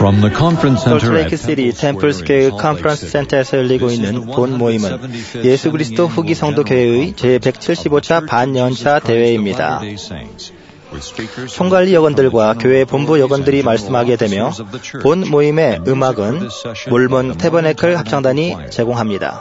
솔트레이크시티 템플스퀘어 컨퍼런스 센터에서 열리고 있는 본 모임은 예수 그리스도 후기 성도 교회의 제175차 반연차 대회입니다. 총관리 여건들과 교회 본부 여건들이 말씀하게 되며 본 모임의 음악은 몰몬 태버네클 합창단이 제공합니다.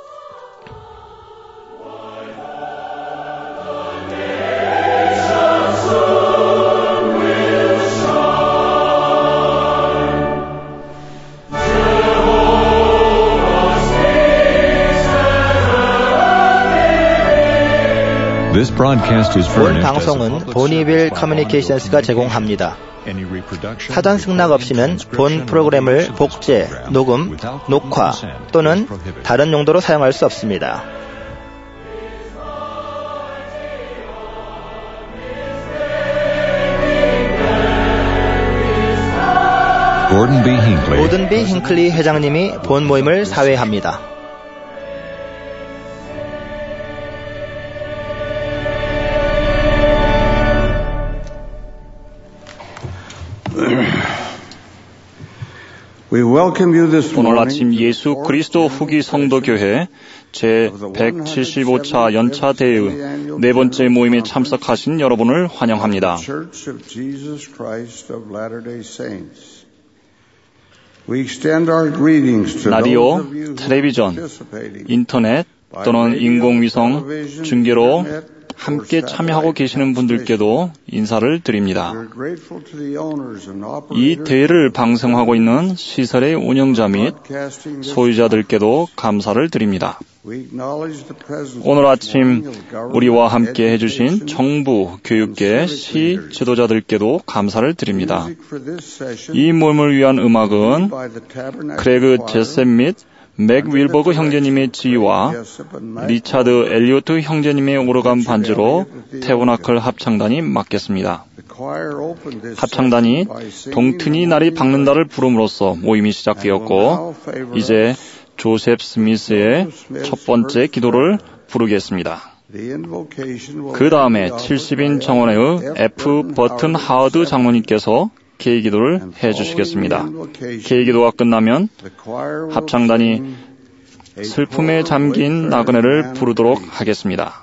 본 방송은 보니빌 커뮤니케이션스가 제공합니다. 타단 승낙 없이는 본 프로그램을 복제, 녹음, 녹화 또는 다른 용도로 사용할 수 없습니다. 고든 B. 힌클리 회장님이 본 모임을 사회합니다. 오늘 아침 예수 그리스도 후기 성도교회 제175차 연차 대회 네 번째 모임에 참석하신 여러분을 환영합니다. 라디오, 텔레비전, 인터넷 또는 인공위성 중계로 함께 참여하고 계시는 분들께도 인사를 드립니다. 이 대회를 방송하고 있는 시설의 운영자 및 소유자들께도 감사를 드립니다. 오늘 아침 우리와 함께 해주신 정부, 교육계, 시 지도자들께도 감사를 드립니다. 이 모임을 위한 음악은 크레그 제셉 및 맥 윌버그 형제님의 지휘와 리차드 엘리오트 형제님의 오르간 반주로 태버나클 합창단이 맡겠습니다. 합창단이 동트니 날이 박는다를 부름으로써 모임이 시작되었고 이제 조셉 스미스의 첫 번째 기도를 부르겠습니다. 그 다음에 70인 정원회의 F. 버튼 하워드 장로님께서 개의기도를 해주시겠습니다. 개의기도가 끝나면 합창단이 슬픔에 잠긴 나그네를 부르도록 하겠습니다.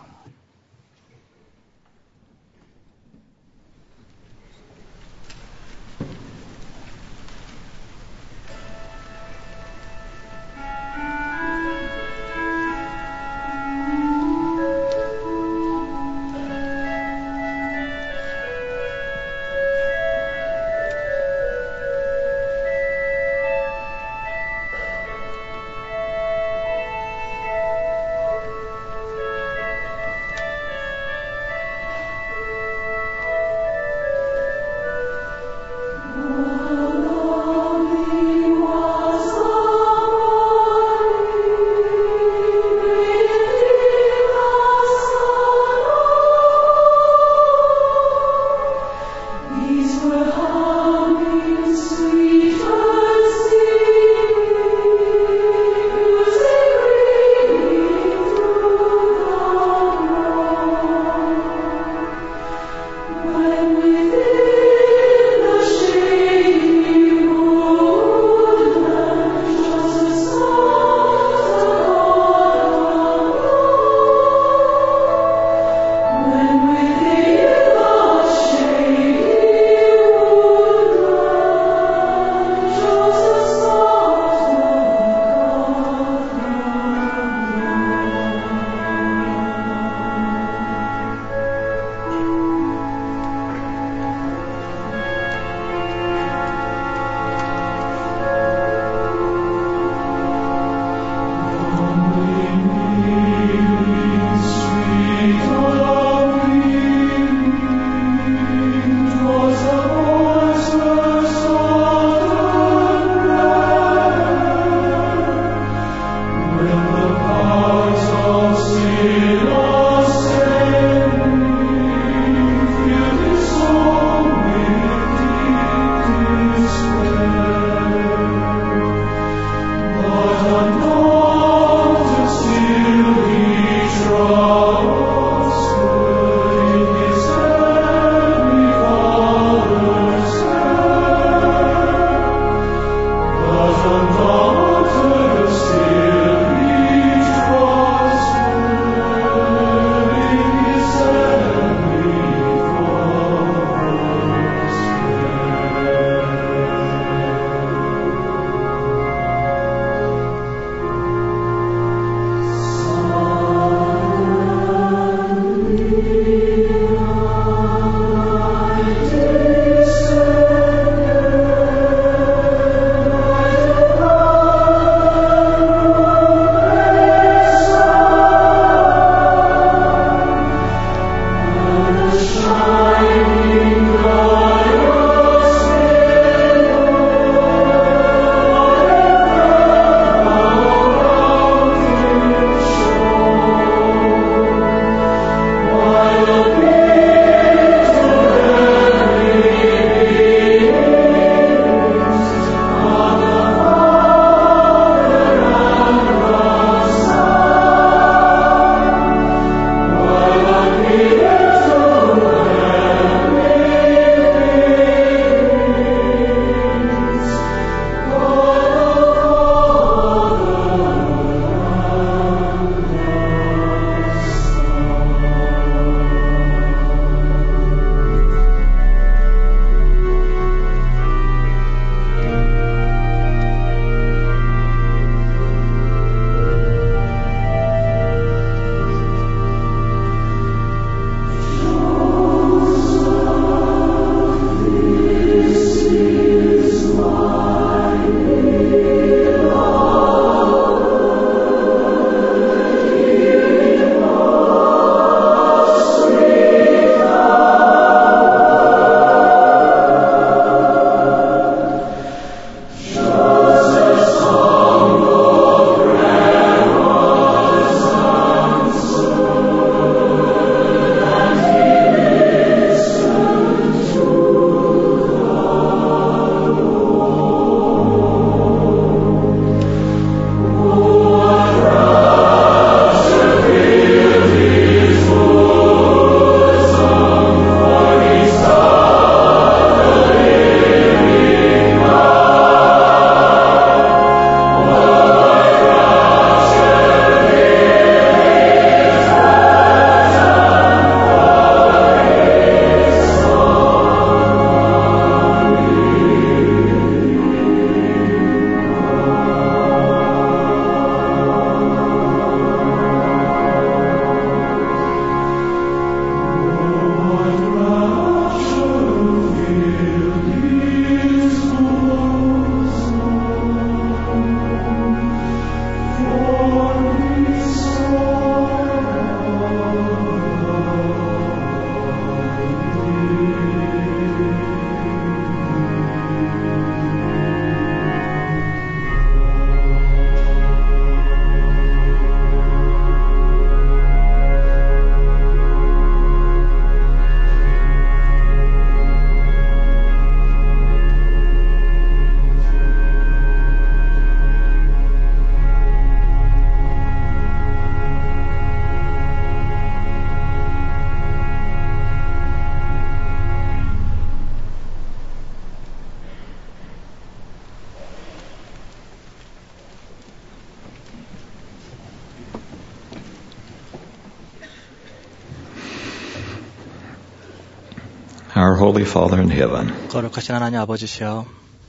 Our Holy Father in heaven, 거룩하신 하나님 아버지시여,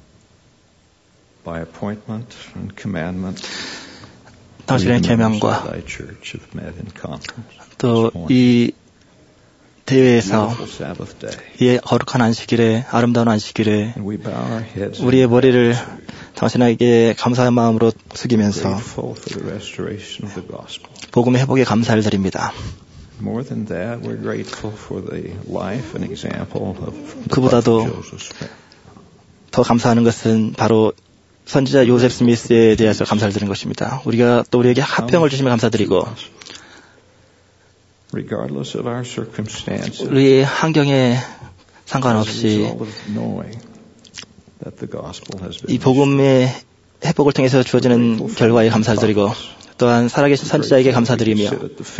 by appointment and commandment, 당신의 계명과 또 이 대회에서 이 거룩한 안식일에, 아름다운 안식일에 우리의 머리를 당신에게 감사의 마음으로 숙이면서 복음의 회복에 감사를 드립니다. 그보다도 더 감사하는 것은 바로 선지자 요셉 스미스에 대해서 감사를 드리는 것입니다. 우리가 또 우리에게 화평을 주시며 감사드리고 우리의 환경에 상관없이 이 복음의 회복을 통해서 주어지는 결과에 감사를 드리고 또한 살아계신 선지자에게 감사드리며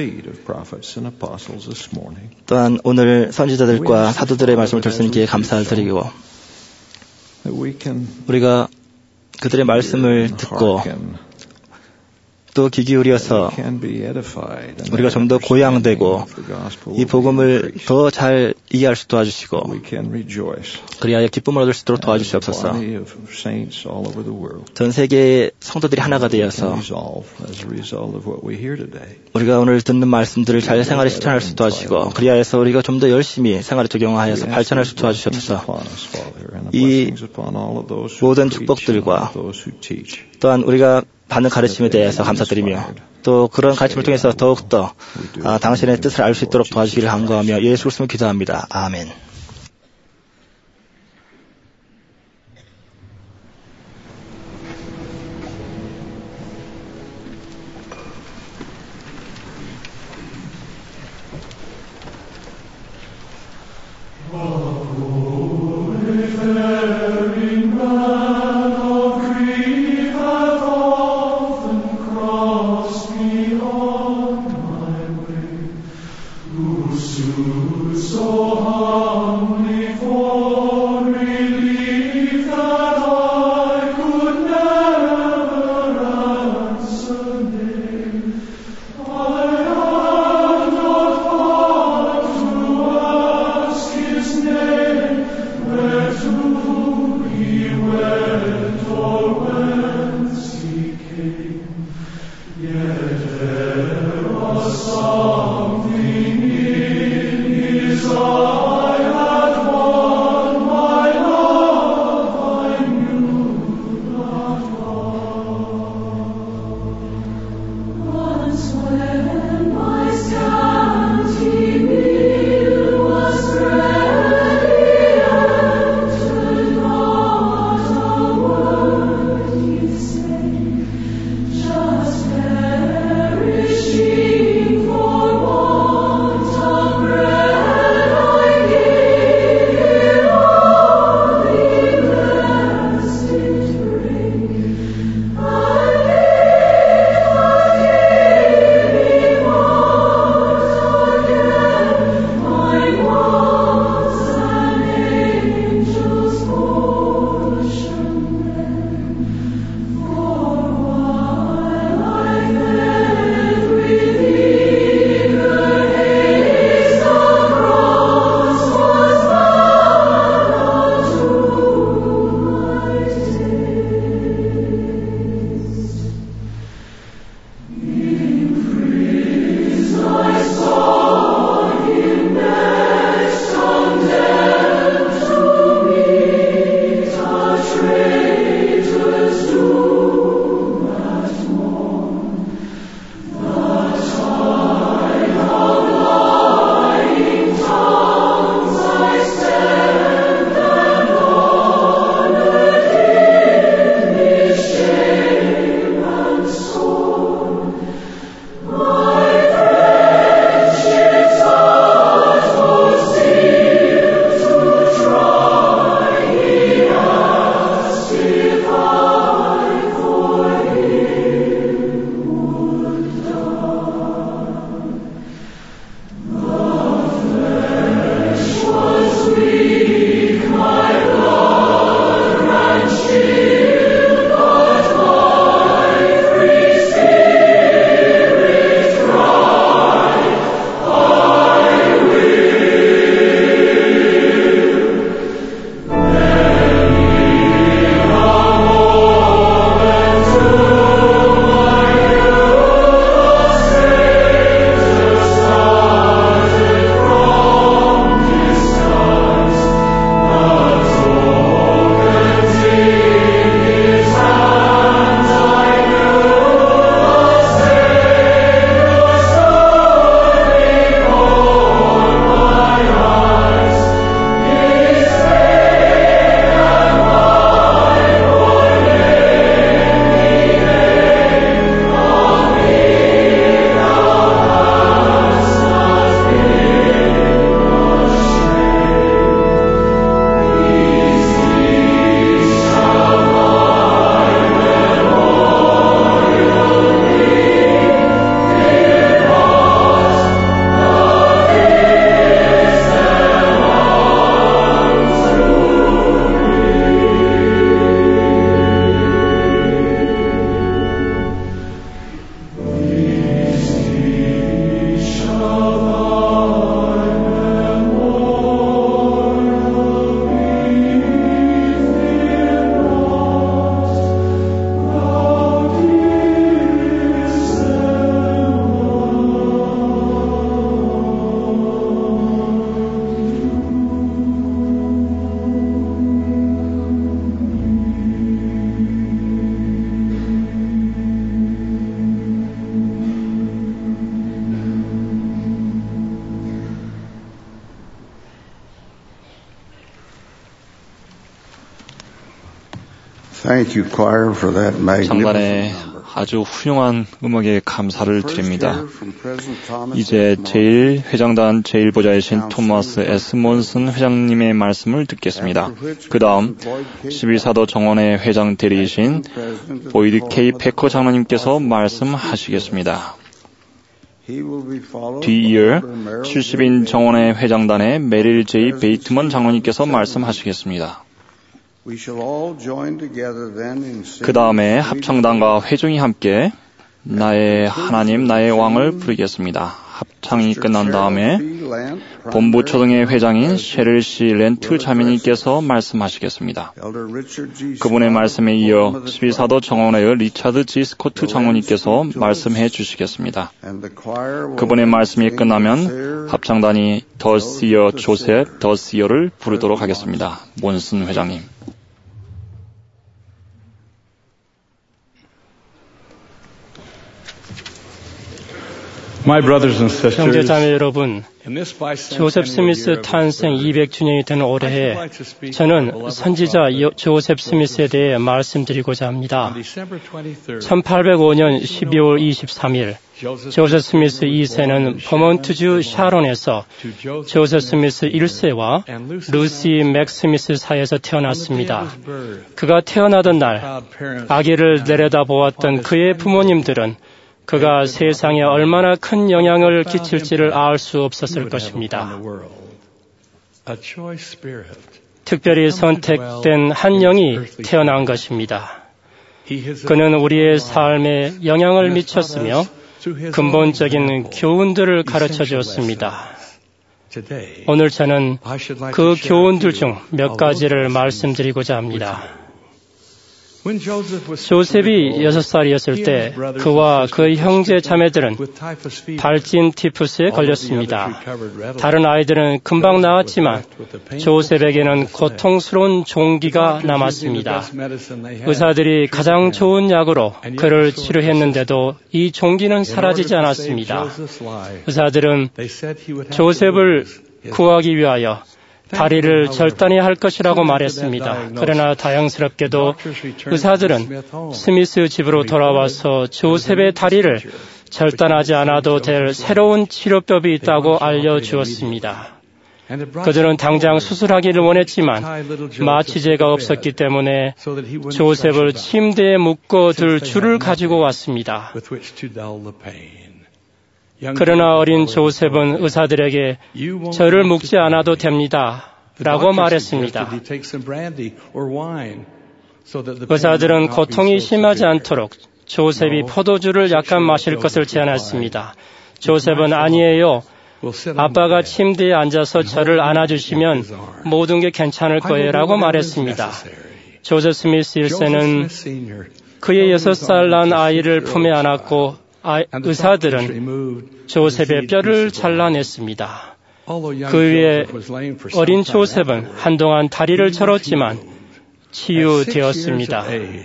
또한 오늘 선지자들과 사도들의 말씀을 들을 수 있는 기회에 감사를 드리고 우리가 그들의 말씀을 듣고 또 귀 기울여서 우리가 좀 더 고양되고 이 복음을 더 잘 이해할 수 도와주시고 그리하여 기쁨을 얻을 수 있도록 도와주시옵소서. 전 세계의 성도들이 하나가 되어서 우리가 오늘 듣는 말씀들을 잘 생활에 실천할 수 도와주시고 그리하여서 우리가 좀 더 열심히 생활에 적용하여서 발전할 수 도와주시옵소서. 이 모든 축복들과 또한 우리가 받는 가르침에 대해서 감사드리며 또 그런 가르침을 통해서 더욱더 당신의 뜻을 알 수 있도록 도와주시기를 간구하며 예수 그리스도로 기도합니다. 아멘. So hard. 장단의 아주 훌륭한 음악에 감사를 드립니다. 이제 제1회장단 제1보좌이신 토마스 S. 몬슨 회장님의 말씀을 듣겠습니다. 그 다음 11사도 정원의 회장 대리이신 보이드 K. 패커 장로님께서 말씀하시겠습니다. 뒤이어 70인 정원의 회장단의 메릴 J. 베이트먼 장로님께서 말씀하시겠습니다. 그 다음에 합창단과 회중이 함께 나의 하나님 나의 왕을 부르겠습니다. 합창이 끝난 다음에 본부 초등의 회장인 셰릴 씨 렌트 자매님께서 말씀하시겠습니다. 그분의 말씀에 이어 12사도 정원의 리차드 G. 스코트 장로님께서 말씀해 주시겠습니다. 그분의 말씀이 끝나면 합창단이 더 시어 조셉 더 시어를 부르도록 하겠습니다. 몬슨 회장님. 형제자매 여러분, 조셉 스미스 탄생 200주년이 되는 올해에 저는 선지자 조셉 스미스에 대해 말씀드리고자 합니다. 1805년 12월 23일 조셉 스미스 2세는 버몬트주 샤론에서 조셉 스미스 1세와 루시 맥 스미스 사이에서 태어났습니다. 그가 태어나던 날 아기를 내려다보았던 그의 부모님들은 그가 세상에 얼마나 큰 영향을 끼칠지를 알 수 없었을 것입니다. 특별히 선택된 한 영이 태어난 것입니다. 그는 우리의 삶에 영향을 미쳤으며 근본적인 교훈들을 가르쳐 주었습니다. 오늘 저는 그 교훈들 중 몇 가지를 말씀드리고자 합니다. 조셉이 6살이었을 때 그와 그의 형제 자매들은 발진 티푸스에 걸렸습니다. 다른 아이들은 금방 나았지만 조셉에게는 고통스러운 종기가 남았습니다. 의사들이 가장 좋은 약으로 그를 치료했는데도 이 종기는 사라지지 않았습니다. 의사들은 조셉을 구하기 위하여 다리를 절단해야 할 것이라고 말했습니다. 그러나 다행스럽게도 의사들은 스미스 집으로 돌아와서 조셉의 다리를 절단하지 않아도 될 새로운 치료법이 있다고 알려주었습니다. 그들은 당장 수술하기를 원했지만 마취제가 없었기 때문에 조셉을 침대에 묶어둘 줄을 가지고 왔습니다. 그러나 어린 조셉은 의사들에게 저를 묶지 않아도 됩니다. 라고 말했습니다. 의사들은 고통이 심하지 않도록 조셉이 포도주를 약간 마실 것을 제안했습니다. 조셉은 아니에요. 아빠가 침대에 앉아서 저를 안아주시면 모든 게 괜찮을 거예요. 라고 말했습니다. 조셉 스미스 1세는 그의 6살 난 아이를 품에 안았고 의사들은 조셉의 뼈를 잘라냈습니다. 그 위에 어린 조셉은 한동안 다리를 절었지만 치유되었습니다.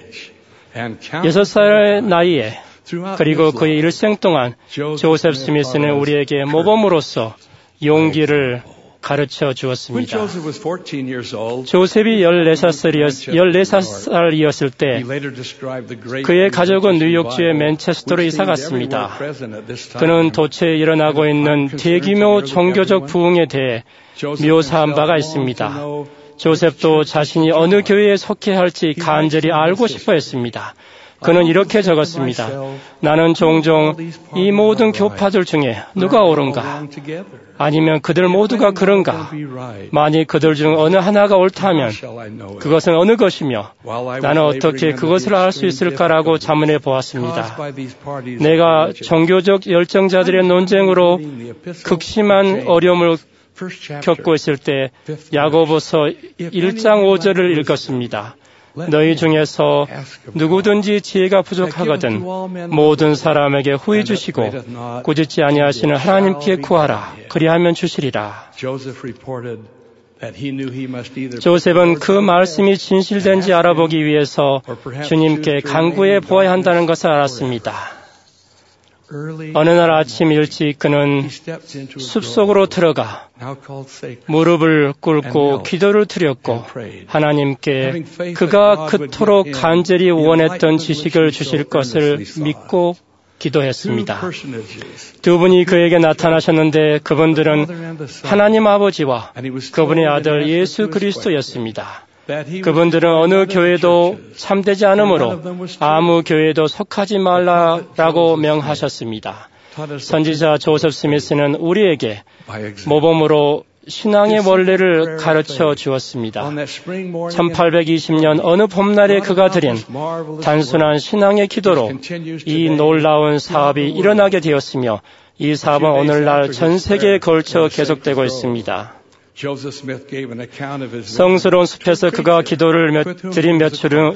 6살의 나이에 그리고 그의 일생 동안 조셉 스미스는 우리에게 모범으로서 용기를 가르쳐 주었습니다. 조셉이 14살이었을 때 그의 가족은 뉴욕주의 맨체스터로 이사갔습니다. 그는 도처에 일어나고 있는 대규모 종교적 부흥에 대해 묘사한 바가 있습니다. 조셉도 자신이 어느 교회에 속해야 할지 간절히 알고 싶어 했습니다. 그는 이렇게 적었습니다. 나는 종종 이 모든 교파들 중에 누가 옳은가? 아니면 그들 모두가 그런가? 만일 그들 중 어느 하나가 옳다면 그것은 어느 것이며 나는 어떻게 그것을 알 수 있을까라고 자문해 보았습니다. 내가 종교적 열정자들의 논쟁으로 극심한 어려움을 겪고 있을 때 야고보서 1장 5절을 읽었습니다. 너희 중에서 누구든지 지혜가 부족하거든 모든 사람에게 후히 주시고 꾸짖지 아니하시는 하나님께 구하라. 그리하면 주시리라. 조셉은 그 말씀이 진실된지 알아보기 위해서 주님께 간구해 보아야 한다는 것을 알았습니다. 어느 날 아침 일찍 그는 숲속으로 들어가 무릎을 꿇고 기도를 드렸고 하나님께 그가 그토록 간절히 원했던 지식을 주실 것을 믿고 기도했습니다. 두 분이 그에게 나타나셨는데 그분들은 하나님 아버지와 그분의 아들 예수 그리스도였습니다. 그분들은 어느 교회도 참되지 않으므로 아무 교회도 속하지 말라라고 명하셨습니다. 선지자 조셉 스미스는 우리에게 모범으로 신앙의 원리를 가르쳐 주었습니다. 1820년 어느 봄날에 그가 드린 단순한 신앙의 기도로 이 놀라운 사업이 일어나게 되었으며 이 사업은 오늘날 전 세계에 걸쳐 계속되고 있습니다. 성스러운 숲에서 그가 기도를 드린 며칠 후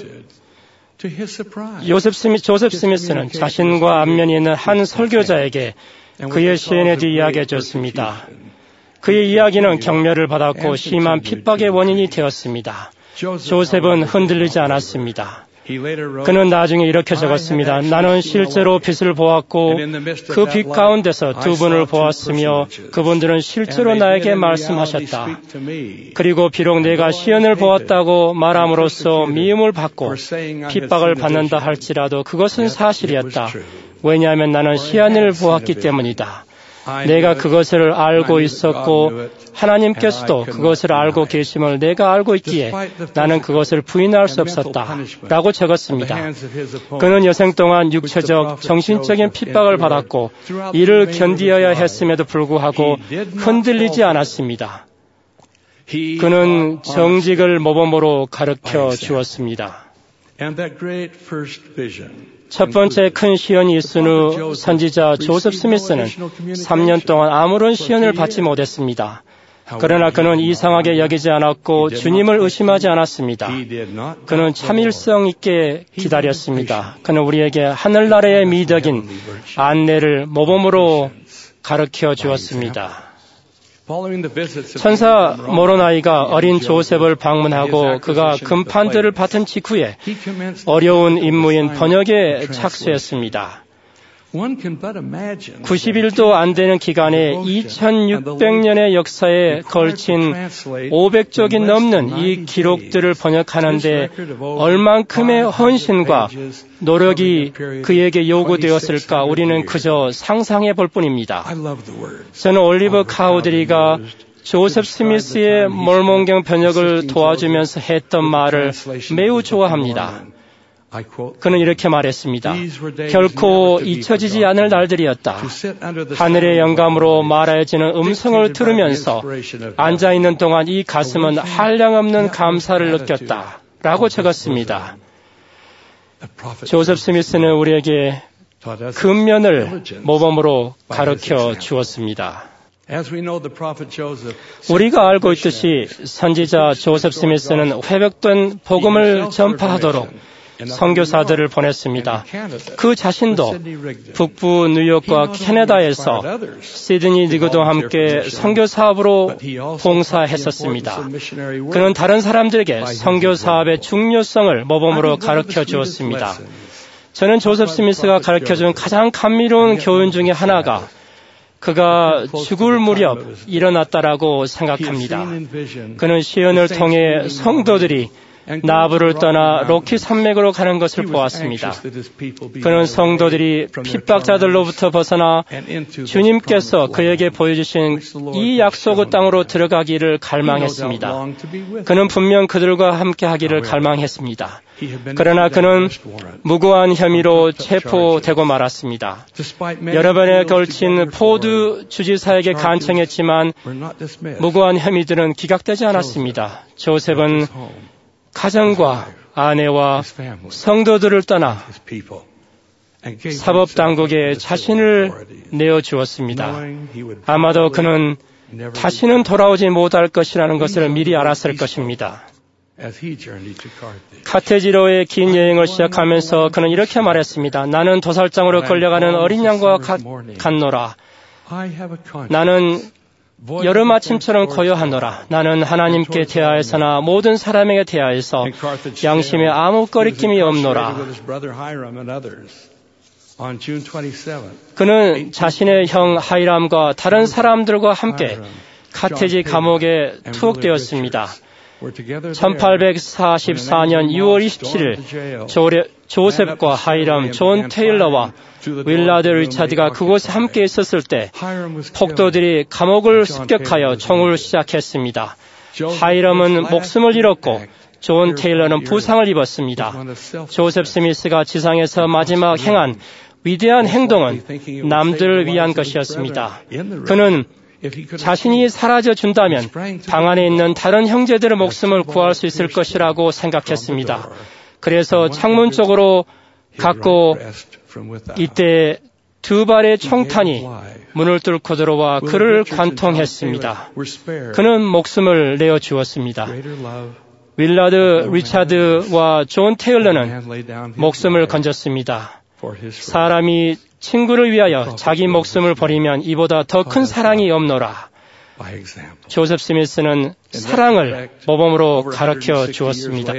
조셉 스미스는 자신과 안면이 있는 한 설교자에게 그의 시인에 대해 이야기해 줬습니다. 그의 이야기는 경멸을 받았고 심한 핍박의 원인이 되었습니다. 조셉은 흔들리지 않았습니다. 그는 나중에 이렇게 적었습니다. 나는 실제로 빛을 보았고 그 빛 가운데서 두 분을 보았으며 그분들은 실제로 나에게 말씀하셨다. 그리고 비록 내가 시연을 보았다고 말함으로써 미움을 받고 핍박을 받는다 할지라도 그것은 사실이었다. 왜냐하면 나는 시연을 보았기 때문이다. 내가 그것을 알고 있었고 하나님께서도 그것을 알고 계심을 내가 알고 있기에 나는 그것을 부인할 수 없었다 라고 적었습니다. 그는 여생 동안 육체적, 정신적인 핍박을 받았고 이를 견디어야 했음에도 불구하고 흔들리지 않았습니다. 그는 정직을 모범으로 가르쳐 주었습니다. 첫 번째 큰 시연이 있은 후 선지자 조셉 스미스는 3년 동안 아무런 시연을 받지 못했습니다. 그러나 그는 이상하게 여기지 않았고 주님을 의심하지 않았습니다. 그는 참을성 있게 기다렸습니다. 그는 우리에게 하늘나라의 미덕인 안내를 모범으로 가르쳐 주었습니다. 천사 모로나이가 어린 조셉을 방문하고 그가 금판들을 받은 직후에 어려운 임무인 번역에 착수했습니다. 90일도 안 되는 기간에 2600년의 역사에 걸친 500쪽이 넘는 이 기록들을 번역하는데 얼만큼의 헌신과 노력이 그에게 요구되었을까 우리는 그저 상상해 볼 뿐입니다. 저는 올리버 카우드리가 조셉 스미스의 몰몬경 번역을 도와주면서 했던 말을 매우 좋아합니다. 그는 이렇게 말했습니다. 결코 잊혀지지 않을 날들이었다. 하늘의 영감으로 말하여지는 음성을 들으면서 앉아있는 동안 이 가슴은 한량없는 감사를 느꼈다. 라고 적었습니다. 조셉 스미스는 우리에게 근면을 모범으로 가르쳐 주었습니다. 우리가 알고 있듯이 선지자 조셉 스미스는 회복된 복음을 전파하도록 선교사들을 보냈습니다. 그 자신도 북부 뉴욕과 캐나다에서 시드니 니그도 함께 선교 사업으로 봉사했었습니다. 그는 다른 사람들에게 선교 사업의 중요성을 모범으로 가르쳐 주었습니다. 저는 조셉 스미스가 가르쳐준 가장 감미로운 교훈 중에 하나가 그가 죽을 무렵 일어났다라고 생각합니다. 그는 시연을 통해 성도들이 나부를 떠나 로키 산맥으로 가는 것을 보았습니다. 그는 성도들이 핍박자들로부터 벗어나 주님께서 그에게 보여주신 이 약속의 땅으로 들어가기를 갈망했습니다. 그는 분명 그들과 함께 하기를 갈망했습니다. 그러나 그는 무고한 혐의로 체포되고 말았습니다. 여러 번에 걸친 포드 주지사에게 간청했지만 무고한 혐의들은 기각되지 않았습니다. 조셉은 가정과 아내와 성도들을 떠나 사법당국에 자신을 내어주었습니다. 아마도 그는 다시는 돌아오지 못할 것이라는 것을 미리 알았을 것입니다. 카테지로의 긴 여행을 시작하면서 그는 이렇게 말했습니다. 나는 도살장으로 끌려가는 어린 양과 같노라. 나는 여름 아침처럼 고요하노라. 나는 하나님께 대하여서나 모든 사람에게 대하여서 양심에 아무 꺼리낌이 없노라. 그는 자신의 형 하이람과 다른 사람들과 함께 카테지 감옥에 투옥되었습니다. 1844년 6월 27일 조셉과 하이람, 존 테일러와 윌라드 리차드가 그곳에 함께 있었을 때 폭도들이 감옥을 습격하여 총을 시작했습니다. 하이람은 목숨을 잃었고 존 테일러는 부상을 입었습니다. 조셉 스미스가 지상에서 마지막 행한 위대한 행동은 남들을 위한 것이었습니다. 그는 자신이 사라져 준다면 방 안에 있는 다른 형제들의 목숨을 구할 수 있을 것이라고 생각했습니다. 그래서 창문 쪽으로 갔고 이때 두 발의 총탄이 문을 뚫고 들어와 그를 관통했습니다. 그는 목숨을 내어 주었습니다. 윌라드 리차드와 존 테일러는 목숨을 건졌습니다. 사람이 친구를 위하여 자기 목숨을 버리면 이보다 더 큰 사랑이 없노라. 조셉 스미스는 사랑을 모범으로 가르쳐 주었습니다.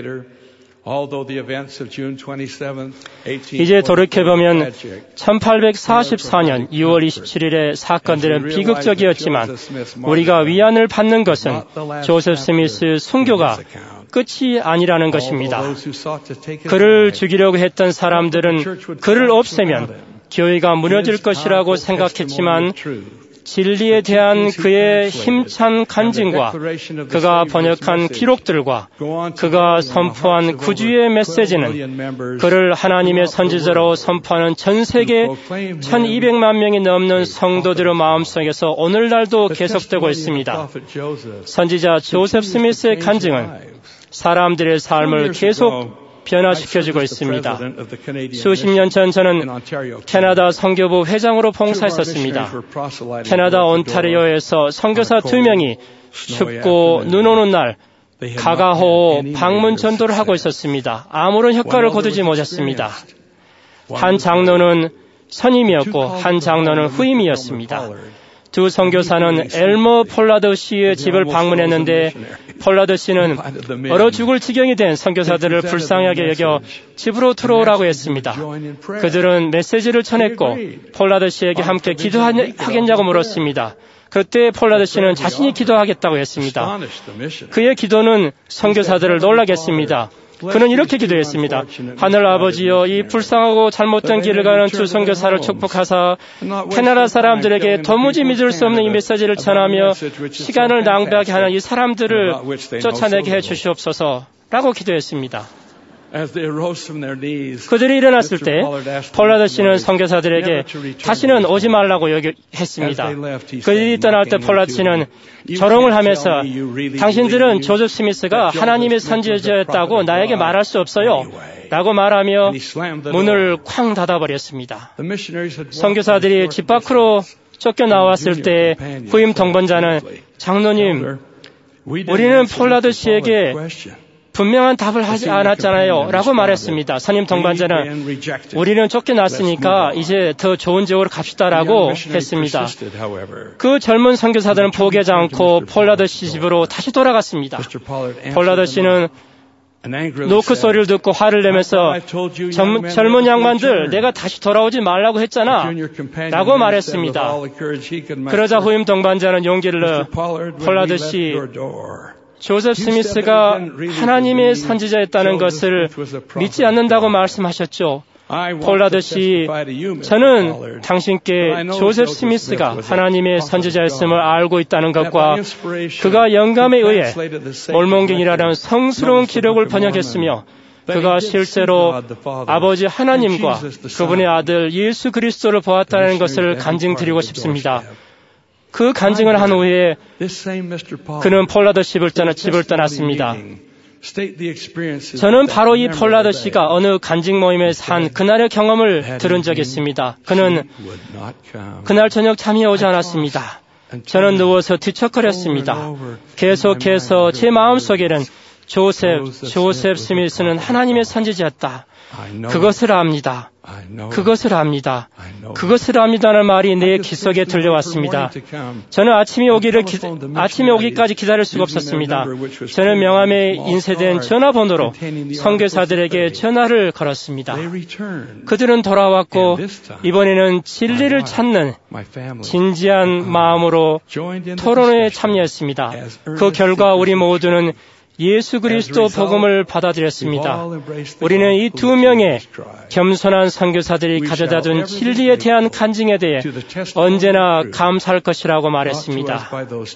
이제 돌이켜보면 1844년 2월 27일의 사건들은 비극적이었지만 우리가 위안을 받는 것은 조셉 스미스 순교가 끝이 아니라는 것입니다. 그를 죽이려고 했던 사람들은 그를 없애면 교회가 무너질 것이라고 생각했지만 진리에 대한 그의 힘찬 간증과 그가 번역한 기록들과 그가 선포한 구주의 메시지는 그를 하나님의 선지자로 선포하는 전 세계 1200만 명이 넘는 성도들의 마음속에서 오늘날도 계속되고 있습니다. 선지자 조셉 스미스의 간증은 사람들의 삶을 계속 변화시켜주고 있습니다. 수십 년 전 저는 캐나다 선교부 회장으로 봉사했었습니다. 캐나다 온타리오에서 선교사 2명이 춥고 눈 오는 날 가가호 방문 전도를 하고 있었습니다. 아무런 효과를 거두지 못했습니다. 한 장로는 선임이었고 한 장로는 후임이었습니다. 두 선교사는 엘머 폴라드 씨의 집을 방문했는데 폴라드 씨는 얼어 죽을 지경이 된 선교사들을 불쌍하게 여겨 집으로 들어오라고 했습니다. 그들은 메시지를 전했고 폴라드 씨에게 함께 기도하겠냐고 물었습니다. 그때 폴라드 씨는 자신이 기도하겠다고 했습니다. 그의 기도는 선교사들을 놀라게 했습니다. 그는 이렇게 기도했습니다. 하늘 아버지여, 이 불쌍하고 잘못된 길을 가는 두 선교사를 축복하사 캐나다 사람들에게 도무지 믿을 수 없는 이 메시지를 전하며 시간을 낭비하게 하는 이 사람들을 쫓아내게 해 주시옵소서 라고 기도했습니다. 그들이 일어났을 때 폴라드 씨는 선교사들에게 다시는 오지 말라고 했습니다. 그들이 떠날 때 폴라드 씨는 조롱을 하면서 당신들은 조셉 스미스가 하나님의 선지자였다고 나에게 말할 수 없어요 라고 말하며 문을 쾅 닫아버렸습니다. 선교사들이 집 밖으로 쫓겨나왔을 때 후임 동반자는 장로님, 우리는 폴라드 씨에게 분명한 답을 하지 않았잖아요 라고 말했습니다. 선임 동반자는 우리는 쫓겨났으니까 이제 더 좋은 지역으로 갑시다라고 했습니다. 그 젊은 선교사들은 포기하지 않고 폴라드 씨 집으로 다시 돌아갔습니다. 폴라드 씨는 노크 소리를 듣고 화를 내면서 젊은 양반들, 내가 다시 돌아오지 말라고 했잖아 라고 말했습니다. 그러자 후임 동반자는 용기를 내 폴라드 씨, 조셉 스미스가 하나님의 선지자였다는 것을 믿지 않는다고 말씀하셨죠. 폴라드 씨, 저는 당신께 조셉 스미스가 하나님의 선지자였음을 알고 있다는 것과 그가 영감에 의해 몰몬경이라는 성스러운 기록을 번역했으며 그가 실제로 아버지 하나님과 그분의 아들 예수 그리스도를 보았다는 것을 간증드리고 싶습니다. 그 간증을 한 후에 그는 폴라드 집을 떠났습니다. 저는 바로 이 폴라드 씨가 어느 간증 모임에서 한 그날의 경험을 들은 적이 있습니다. 그는 그날 저녁 잠이 오지 않았습니다. 저는 누워서 뒤척거렸습니다. 계속해서 제 마음속에는 조셉 스미스는 하나님의 선지자였다. 그것을 압니다. 그것을 압니다는 말이 내 귀속에 들려왔습니다. 저는 아침이 오기까지 기다릴 수가 없었습니다. 저는 명함에 인쇄된 전화번호로 선교사들에게 전화를 걸었습니다. 그들은 돌아왔고 이번에는 진리를 찾는 진지한 마음으로 토론회에 참여했습니다. 그 결과 우리 모두는 예수 그리스도 복음을 받아들였습니다. 우리는 이 두 명의 겸손한 선교사들이 가져다준 진리에 대한 간증에 대해 언제나 감사할 것이라고 말했습니다.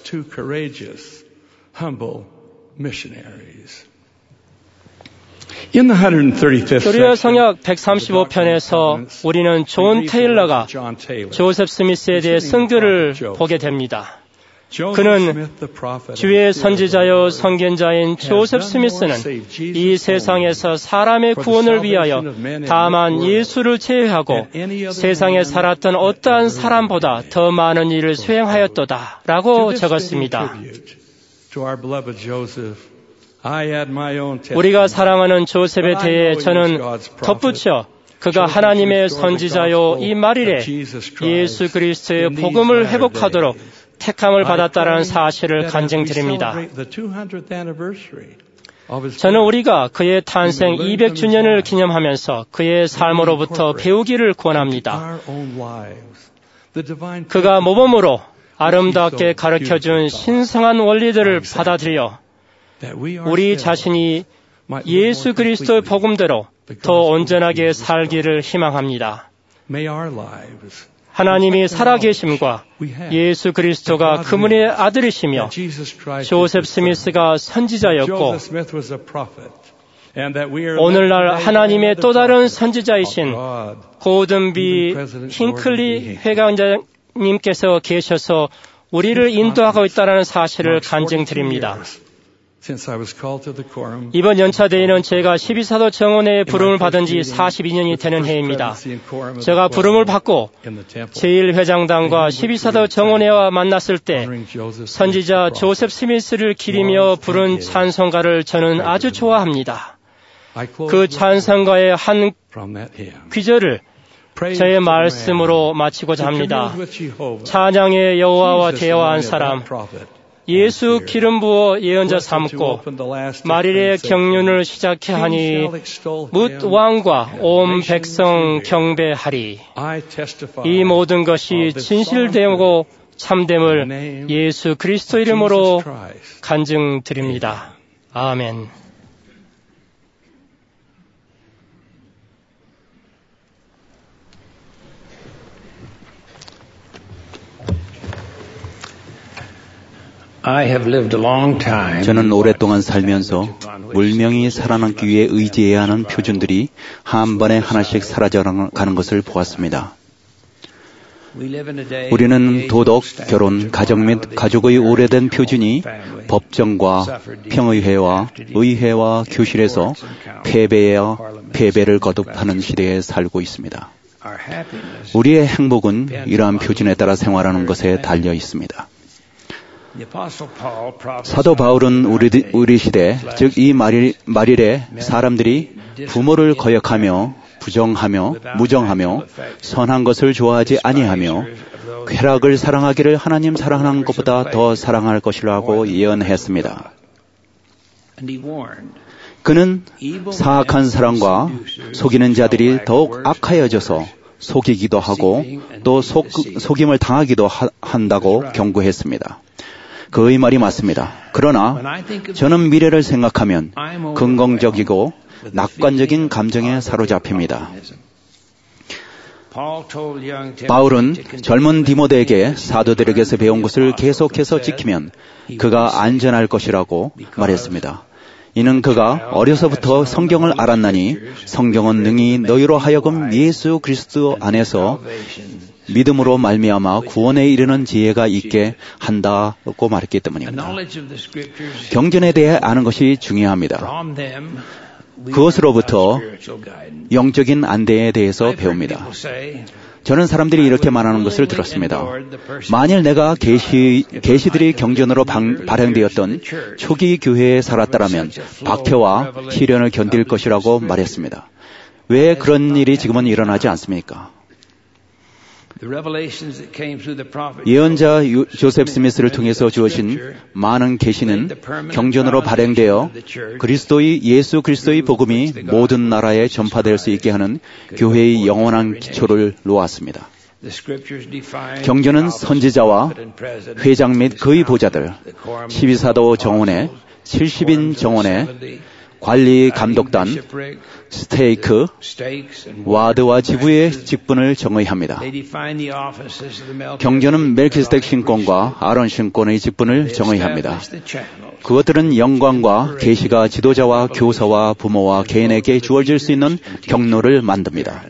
교리와 성역 135편에서 우리는 존 테일러가 조셉 스미스에 대해 쓴 글을 보게 됩니다. 그는 주의 선지자요 선견자인 조셉 스미스는 이 세상에서 사람의 구원을 위하여 다만 예수를 제외하고 세상에 살았던 어떠한 사람보다 더 많은 일을 수행하였도다 라고 적었습니다. 우리가 사랑하는 조셉에 대해 저는 덧붙여 그가 하나님의 선지자요 이 말일에 예수 그리스도의 복음을 회복하도록 택함을 받았다는 사실을 간증드립니다. 저는 우리가 그의 탄생 200주년을 기념하면서 그의 삶으로부터 배우기를 권합니다. 그가 모범으로 아름답게 가르쳐준 신성한 원리들을 받아들여 우리 자신이 예수 그리스도의 복음대로 더 온전하게 살기를 희망합니다. 하나님이 살아계심과 예수 그리스도가 그분의 아들이시며 조셉 스미스가 선지자였고 오늘날 하나님의 또 다른 선지자이신 고든 B. 힌클리 회장님께서 계셔서 우리를 인도하고 있다는 사실을 간증드립니다. 이번 연차대회는 제가 12사도 정원회의 부름을 받은 지 42년이 되는 해입니다. 제가 부름을 받고 제1회장단과 12사도 정원회와 만났을 때 선지자 조셉 스미스를 기리며 부른 찬송가를 저는 아주 좋아합니다. 그 찬송가의 한 귀절을 저의 말씀으로 마치고자 합니다. 찬양의 여호와와 대화한 사람, 예수 기름 부어 예언자 삼고 말일의 경륜을 시작해 하니 뭇 왕과 온 백성 경배하리. 이 모든 것이 진실되고 참됨을 예수 그리스도 이름으로 간증드립니다. 아멘. 저는 오랫동안 살면서 물명이 살아남기 위해 의지해야 하는 표준들이 한 번에 하나씩 사라져가는 것을 보았습니다. 우리는 도덕, 결혼, 가정 및 가족의 오래된 표준이 법정과 평의회와 의회와 교실에서 패배를 거듭하는 시대에 살고 있습니다. 우리의 행복은 이러한 표준에 따라 생활하는 것에 달려 있습니다. 사도 바울은 우리 시대, 즉 이 말일에 사람들이 부모를 거역하며 부정하며 무정하며 선한 것을 좋아하지 아니하며 쾌락을 사랑하기를 하나님 사랑하는 것보다 더 사랑할 것이라고 예언했습니다. 그는 사악한 사랑과 속이는 자들이 더욱 악하여져서 속이기도 하고 또 속임을 당하기도 한다고 경고했습니다. 그의 말이 맞습니다. 그러나 저는 미래를 생각하면 긍정적이고 낙관적인 감정에 사로잡힙니다. 바울은 젊은 디모데에게 사도들에게서 배운 것을 계속해서 지키면 그가 안전할 것이라고 말했습니다. 이는 그가 어려서부터 성경을 알았나니 성경은 능히 너희로 하여금 예수 그리스도 안에서 믿음으로 말미암아 구원에 이르는 지혜가 있게 한다고 말했기 때문입니다. 경전에 대해 아는 것이 중요합니다. 그것으로부터 영적인 안대에 대해서 배웁니다. 저는 사람들이 이렇게 말하는 것을 들었습니다. 만일 내가 계시들이 경전으로 발행되었던 초기 교회에 살았다면 박해와 시련을 견딜 것이라고 말했습니다. 왜 그런 일이 지금은 일어나지 않습니까? 예언자 조셉 스미스를 통해서 주어진 많은 계시는 경전으로 발행되어 예수 그리스도의 복음이 모든 나라에 전파될 수 있게 하는 교회의 영원한 기초를 놓았습니다. 경전은 선지자와 회장 및 그의 보좌들, 12사도 정원회, 70인 정원회, 관리 감독단, 스테이크, 와드와 지부의 직분을 정의합니다. 경전은 멜키스덱 신권과 아론 신권의 직분을 정의합니다. 그것들은 영광과 계시가 지도자와 교사와 부모와 개인에게 주어질 수 있는 경로를 만듭니다.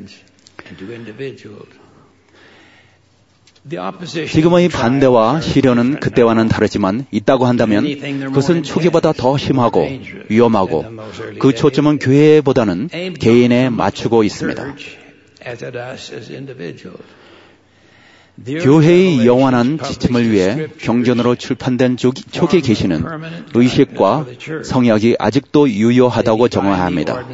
지금의 반대와 시련은 그때와는 다르지만 있다고 한다면 그것은 초기보다 더 심하고 위험하고 그 초점은 교회보다는 개인에 맞추고 있습니다. 교회의 영원한 지침을 위해 경전으로 출판된 초기 계시는 의식과 성약이 아직도 유효하다고 정의합니다.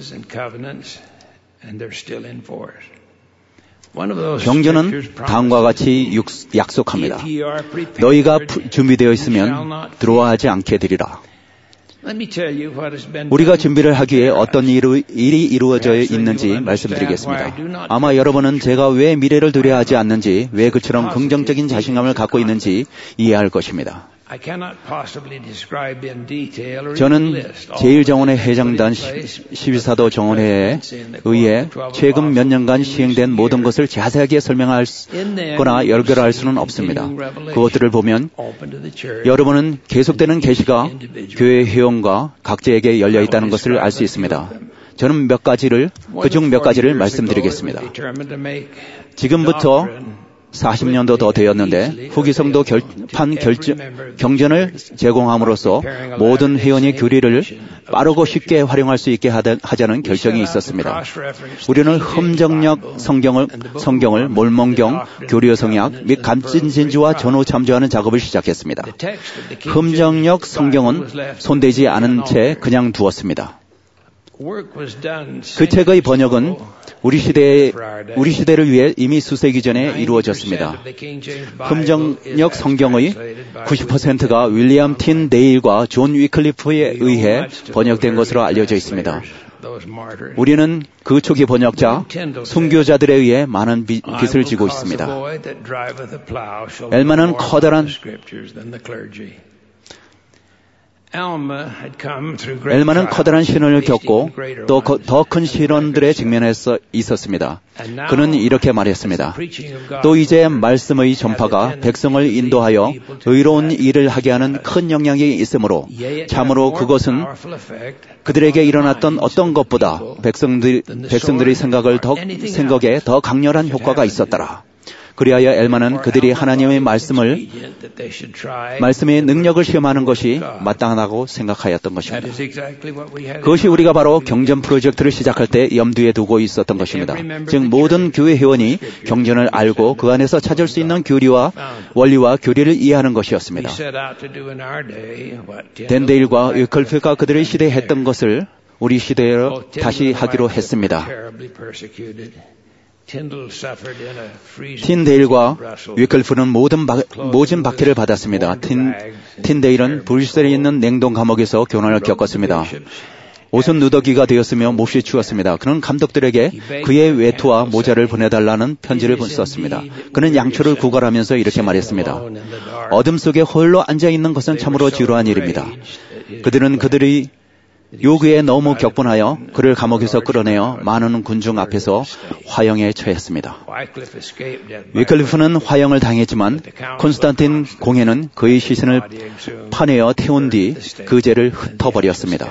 경전은 다음과 같이 약속합니다. 너희가 준비되어 있으면 두려워하지 않게 되리라. 우리가 준비를 하기에 어떤 일이 이루어져 있는지 말씀드리겠습니다. 아마 여러분은 제가 왜 미래를 두려워하지 않는지, 왜 그처럼 긍정적인 자신감을 갖고 있는지 이해할 것입니다. 저는 제1정원회 회장단 12사도 정원회에 의해 최근 몇 년간 시행된 모든 것을 자세하게 설명하거나 열거할 수는 없습니다. 그것들을 보면 여러분은 계속되는 계시가 교회 회원과 각자에게 열려 있다는 것을 알 수 있습니다. 저는 그중 몇 가지를 말씀드리겠습니다. 지금부터 40년도 더 되었는데 후기성도 경전을 제공함으로써 모든 회원의 교리를 빠르고 쉽게 활용할 수 있게 하자는 결정이 있었습니다. 우리는 흠정력 성경을 몰몬경, 교리어 성약 및 감진진주와 전후 참조하는 작업을 시작했습니다. 흠정력 성경은 손대지 않은 채 그냥 두었습니다. 그 책의 번역은 우리 시대를 위해 이미 수세기 전에 이루어졌습니다. 흠정력 성경의 90%가 윌리엄 틴 데일과 존 위클리프에 의해 번역된 것으로 알려져 있습니다. 우리는 그 초기 번역자, 순교자들에 의해 많은 빚을 지고 있습니다. 엘마는 커다란 시련을 겪고 또 더 큰 시련들에 직면해서 있었습니다. 그는 이렇게 말했습니다. 또 이제 말씀의 전파가 백성을 인도하여 의로운 일을 하게 하는 큰 영향이 있으므로 참으로 그것은 그들에게 일어났던 어떤 것보다 백성들의 생각에 더 강렬한 효과가 있었더라. 그리하여 엘마는 그들이 하나님의 말씀의 능력을 시험하는 것이 마땅하다고 생각하였던 것입니다. 그것이 우리가 바로 경전 프로젝트를 시작할 때 염두에 두고 있었던 것입니다. 즉 모든 교회 회원이 경전을 알고 그 안에서 찾을 수 있는 원리와 교리를 이해하는 것이었습니다. 댄데일과 위클피가 그들의 시대에 했던 것을 우리 시대로 다시 하기로 했습니다. 틴데일과 위클프는 모진 박해를 받았습니다. 틴데일은 브뤼셀에 있는 냉동 감옥에서 교난을 겪었습니다. 옷은 누더기가 되었으며 몹시 추웠습니다. 그는 감독들에게 그의 외투와 모자를 보내달라는 편지를 썼습니다. 그는 양초를 구걸하면서 이렇게 말했습니다. 어둠 속에 홀로 앉아있는 것은 참으로 지루한 일입니다. 그들은 그들의 요구에 너무 격분하여 그를 감옥에서 끌어내어 많은 군중 앞에서 화형에 처했습니다. 위클리프는 화형을 당했지만 콘스탄틴 공회는 그의 시신을 파내어 태운 뒤 그 죄를 흩어버렸습니다.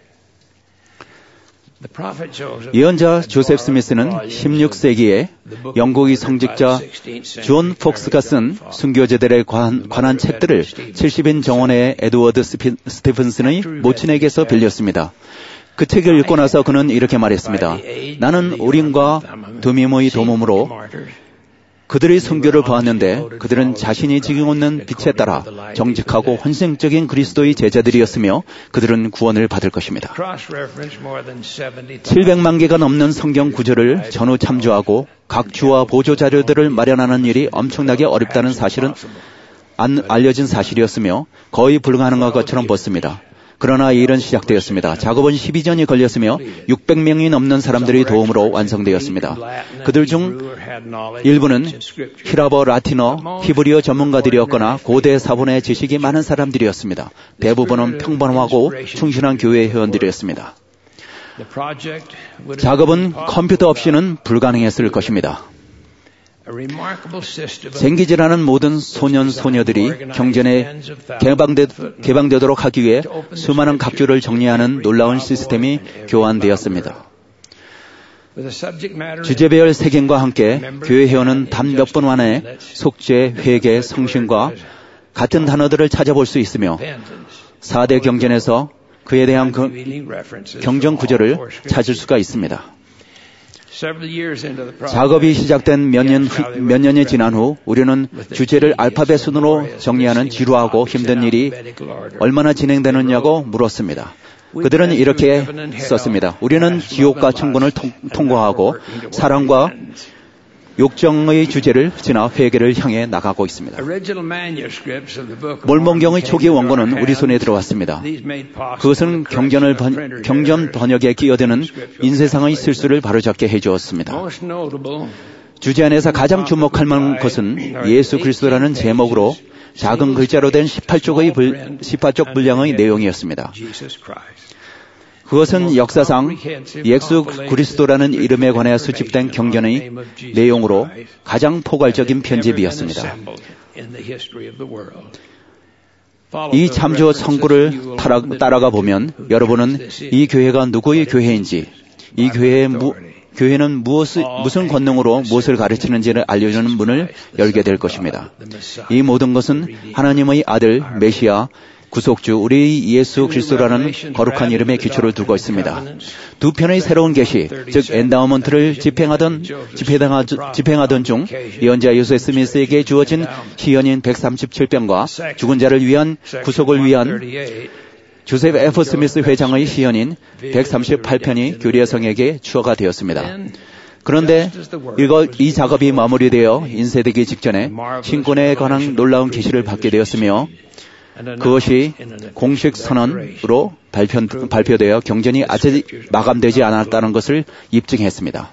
예언자 조셉 스미스는 16세기에 영국의 성직자 존 폭스가 쓴 순교자들에 관한 책들을 70인 정원의 에드워드 스티븐슨의 모친에게서 빌렸습니다. 그 책을 읽고 나서 그는 이렇게 말했습니다. 나는 우림과 두밈의 도움으로 그들의 선교를 보았는데 그들은 자신이 지금 있는 빛에 따라 정직하고 헌신적인 그리스도의 제자들이었으며 그들은 구원을 받을 것입니다. 700만 개가 넘는 성경 구절을 전후 참조하고 각 주와 보조 자료들을 마련하는 일이 엄청나게 어렵다는 사실은 알려진 사실이었으며 거의 불가능한 것처럼 보였습니다. 그러나 이 일은 시작되었습니다. 작업은 12년이 걸렸으며 600명이 넘는 사람들의 도움으로 완성되었습니다. 그들 중 일부는 히라버, 라틴어, 히브리어 전문가들이었거나 고대 사본의 지식이 많은 사람들이었습니다. 대부분은 평범하고 충실한 교회 회원들이었습니다. 작업은 컴퓨터 없이는 불가능했을 것입니다. 생기질하는 모든 소년, 소녀들이 경전에 개방되도록 하기 위해 수많은 각주를 정리하는 놀라운 시스템이 교환되었습니다. 주제별 색인과 함께 교회 회원은 단 몇 분 안에 속죄, 회개, 성신과 같은 단어들을 찾아볼 수 있으며 4대 경전에서 그에 대한 경전 구절을 찾을 수가 있습니다. 작업이 시작된 몇 년이 지난 후 우리는 주제를 알파벳 순으로 정리하는 지루하고 힘든 일이 얼마나 진행되느냐고 물었습니다. 그들은 이렇게 썼습니다. 우리는 지옥과 천국을 통과하고 사랑과 욕정의 주제를 지나 회개를 향해 나가고 있습니다. 몰몬경의 초기 원고는 우리 손에 들어왔습니다. 그것은 경전 번역에 끼어드는 인쇄상의 실수를 바로잡게 해주었습니다. 주제 안에서 가장 주목할 만한 것은 예수 그리스도라는 제목으로 작은 글자로 된 18쪽 분량의 내용이었습니다. 그것은 역사상 예수 그리스도라는 이름에 관해 수집된 경전의 내용으로 가장 포괄적인 편집이었습니다. 이 참조 성구를 따라가 보면 여러분은 이 교회가 누구의 교회인지, 이 교회는 무슨 권능으로 무엇을 가르치는지를 알려주는 문을 열게 될 것입니다. 이 모든 것은 하나님의 아들 메시아 구속주 우리 예수 그리스도라는 거룩한 이름의 기초를 두고 있습니다. 두 편의 새로운 계시, 즉 엔다우먼트를 집행하던 중 예언자 요셉 스미스에게 주어진 시연인 137편과 죽은 자를 위한 구속을 위한 조셉 F. 스미스 회장의 시연인 138편이 교리의 성에게 추가가 되었습니다. 그런데 이 작업이 마무리되어 인쇄되기 직전에 신권에 관한 놀라운 계시를 받게 되었으며 그것이 공식 선언으로 발표되어 경전이 아직 마감되지 않았다는 것을 입증했습니다.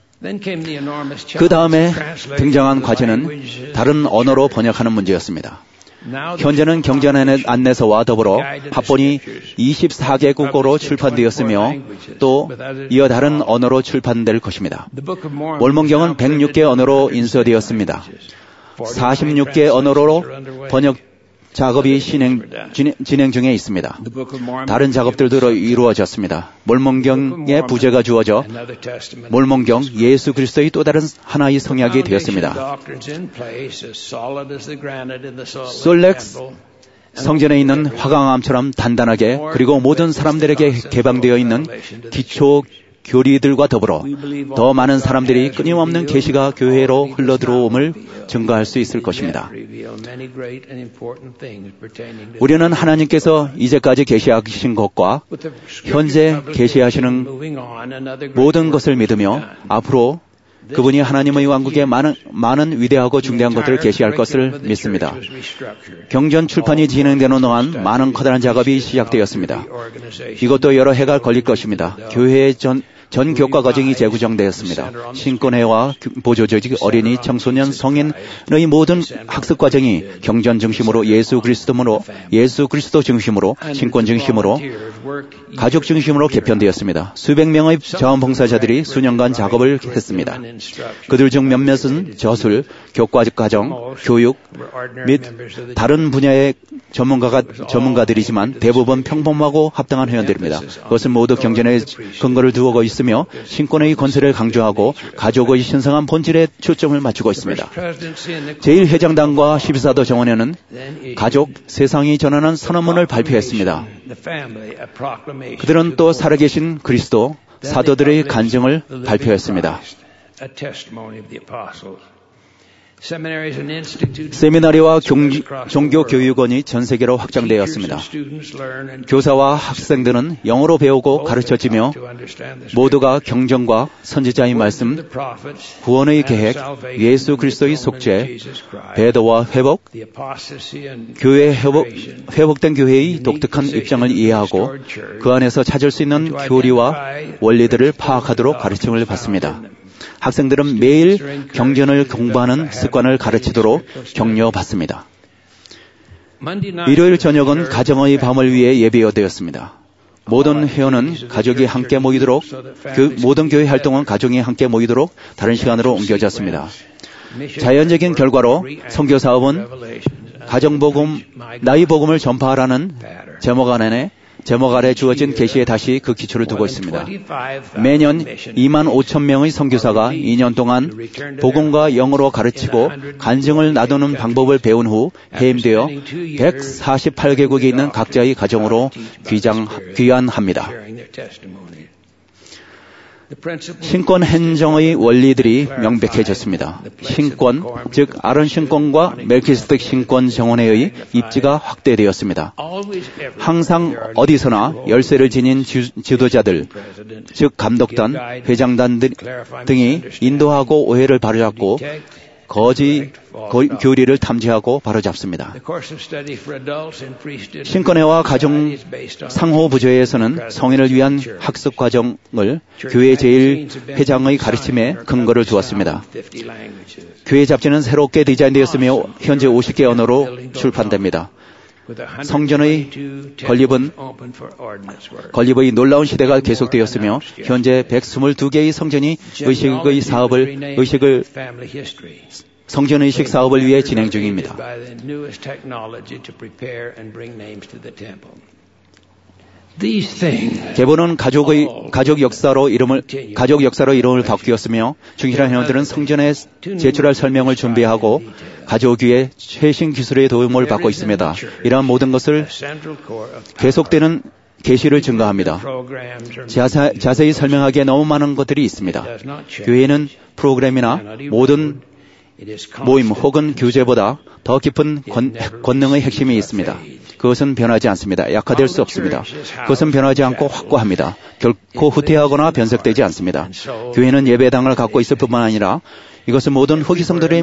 그 다음에 등장한 과제는 다른 언어로 번역하는 문제였습니다. 현재는 경전 안내서와 더불어 합본이 24개국어로 출판되었으며 또 이어 다른 언어로 출판될 것입니다. 몰몬경은 106개 언어로 인쇄되었습니다. 46개 언어로 번역 작업이 진행 중에 있습니다. 다른 작업들도 이루어졌습니다. 몰몬경의 부제가 주어져 몰몬경 예수 그리스도의 또 다른 하나의 성약이 되었습니다. 솔렉스 성전에 있는 화강암처럼 단단하게 그리고 모든 사람들에게 개방되어 있는 기초 교리들과 더불어 더 많은 사람들이 끊임없는 계시가 교회로 흘러들어옴을 증거할 수 있을 것입니다. 우리는 하나님께서 이제까지 계시하신 것과 현재 계시하시는 모든 것을 믿으며 앞으로 그분이 하나님의 왕국에 많은 위대하고 중대한 것들을 계시할 것을 믿습니다. 경전 출판이 진행되는 동안 많은 커다란 작업이 시작되었습니다. 이것도 여러 해가 걸릴 것입니다. 교회의 전 교과 과정이 재구성되었습니다. 신권회와 보조조직, 어린이, 청소년, 성인의 모든 학습 과정이 경전 중심으로 예수 그리스도 중심으로 신권 중심으로 가족 중심으로 개편되었습니다. 수백 명의 자원봉사자들이 수년간 작업을 했습니다. 그들 중 몇몇은 저술, 교과 과정, 교육 및 다른 분야의 전문가들이지만 대부분 평범하고 합당한 회원들입니다. 그것은 모두 경전의 근거를 두고 있으며 신권의 권세를 강조하고 가족의 신성한 본질에 초점을 맞추고 있습니다. 제1회장단과 12사도 정원회는 가족, 세상이 전하는 선언문을 발표했습니다. 그들은 또 살아계신 그리스도, 사도들의 간증을 발표했습니다. 세미나리와 종교교육원이 전 세계로 확장되었습니다. 교사와 학생들은 영어로 배우고 가르쳐지며 모두가 경전과 선지자의 말씀, 구원의 계획, 예수 그리스도의 속죄, 배도와 회복, 회복된 교회의 독특한 입장을 이해하고 그 안에서 찾을 수 있는 교리와 원리들을 파악하도록 가르침을 받습니다. 학생들은 매일 경전을 공부하는 습관을 가르치도록 격려받습니다. 일요일 저녁은 가정의 밤을 위해 예배되었습니다. 모든 회원은 가족이 함께 모이도록, 그 모든 교회 활동은 가정이 함께 모이도록 다른 시간으로 옮겨졌습니다. 자연적인 결과로 선교 사업은 가정복음, 나의 복음을 전파하라는 제목 아래 주어진 계시에 다시 그 기초를 두고 있습니다. 매년 2만 5천 명의 선교사가 2년 동안 복음과 영어로 가르치고 간증을 나누는 방법을 배운 후 해임되어 148개국에 있는 각자의 가정으로 귀환합니다. 신권 행정의 원리들이 명백해졌습니다. 신권, 즉 아론 신권과 멜키세덱 신권 정원회의 입지가 확대되었습니다. 항상 어디서나 열쇠를 지닌 지도자들, 즉 감독단, 회장단 등이 인도하고 오해를 바로잡고 거짓 교리를 탐지하고 바로잡습니다. 신권회와 가정 상호부조에서는 성인을 위한 학습 과정을 교회 제1회장의 가르침에 근거를 두었습니다. 교회 잡지는 새롭게 디자인되었으며 현재 50개 언어로 출판됩니다. 성전의 건립의 놀라운 시대가 계속되었으며 현재 122개의 성전이 성전의식 사업을 위해 진행 중입니다. 개본은 가족 역사로 이름을 바뀌었으며 충실한 회원들은 성전에 제출할 설명을 준비하고 가족 위에 최신 기술의 도움을 받고 있습니다. 이러한 모든 것을 계속되는 계시를 증가합니다. 자세히 설명하기에 너무 많은 것들이 있습니다. 교회는 프로그램이나 모든 모임 혹은 교제보다 더 깊은 권능의 핵심이 있습니다. 그것은 변하지 않습니다. 약화될 수 없습니다. 그것은 변하지 않고 확고합니다. 결코 후퇴하거나 변색되지 않습니다. 교회는 예배당을 갖고 있을 뿐만 아니라 이것은 모든 후기 성도들의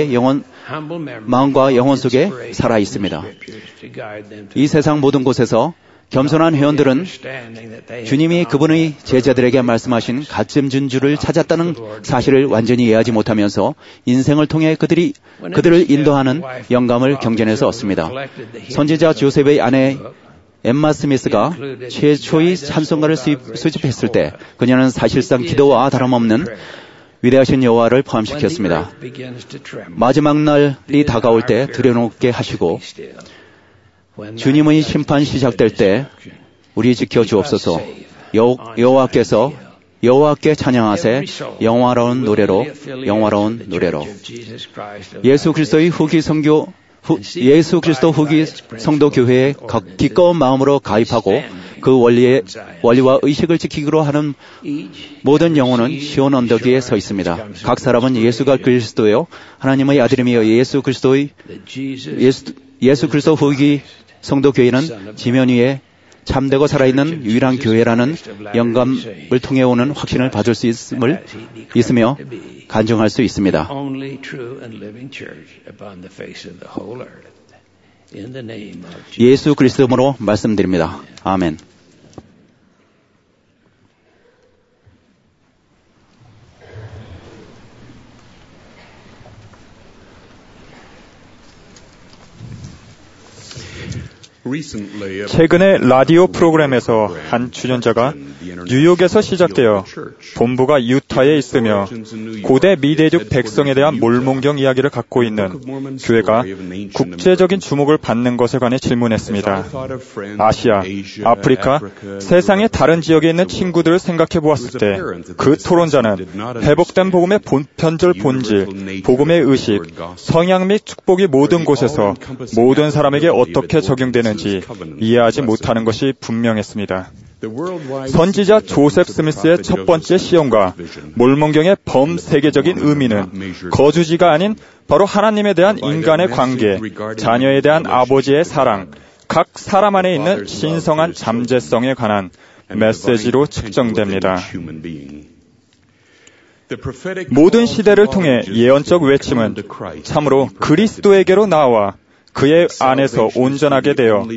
마음과 영혼 속에 살아 있습니다. 이 세상 모든 곳에서 겸손한 회원들은 주님이 그분의 제자들에게 말씀하신 가점 진주를 찾았다는 사실을 완전히 이해하지 못하면서 인생을 통해 그들을 인도하는 영감을 경전에서 얻습니다. 선지자 조셉의 아내 엠마 스미스가 최초의 찬송가를 수집했을 때 그녀는 사실상 기도와 다름없는 위대하신 여호와를 포함시켰습니다. 마지막 날이 다가올 때 두려움없게 하시고 주님의 심판 시작될 때 우리 지켜주옵소서. 여호와께 찬양하세. 영화로운 노래로 예수 그리스도 후기 성도 교회에 기꺼운 마음으로 가입하고 그 원리와 의식을 지키기로 하는 모든 영혼은 시온 언덕 위에 서 있습니다. 각 사람은 예수가 그리스도요 하나님의 아들이며 예수 그리스도 후기 성도 교회는 지면 위에 참되고 살아있는 유일한 교회라는 영감을 통해 오는 확신을 받을 수 있으며 간증할 수 있습니다. 예수 그리스도로 말씀드립니다. 아멘. 최근에 라디오 프로그램에서 한 출연자가 뉴욕에서 시작되어 본부가 유타에 있으며 고대 미대륙 백성에 대한 몰몬경 이야기를 갖고 있는 교회가 국제적인 주목을 받는 것에 관해 질문했습니다. 아시아, 아프리카, 세상의 다른 지역에 있는 친구들을 생각해 보았을 때 그 토론자는 회복된 복음의 편절 본질, 복음의 의식, 성향 및 축복이 모든 곳에서 모든 사람에게 어떻게 적용되는지 이해하지 못하는 것이 분명했습니다. 선지자 조셉 스미스의 첫 번째 시험과 몰몬경의 범세계적인 의미는 거주지가 아닌 바로 하나님에 대한 인간의 관계, 자녀에 대한 아버지의 사랑, 각 사람 안에 있는 신성한 잠재성에 관한 메시지로 측정됩니다. 모든 시대를 통해 예언적 외침은 참으로 그리스도에게로 나와 그의 안에서 온전하게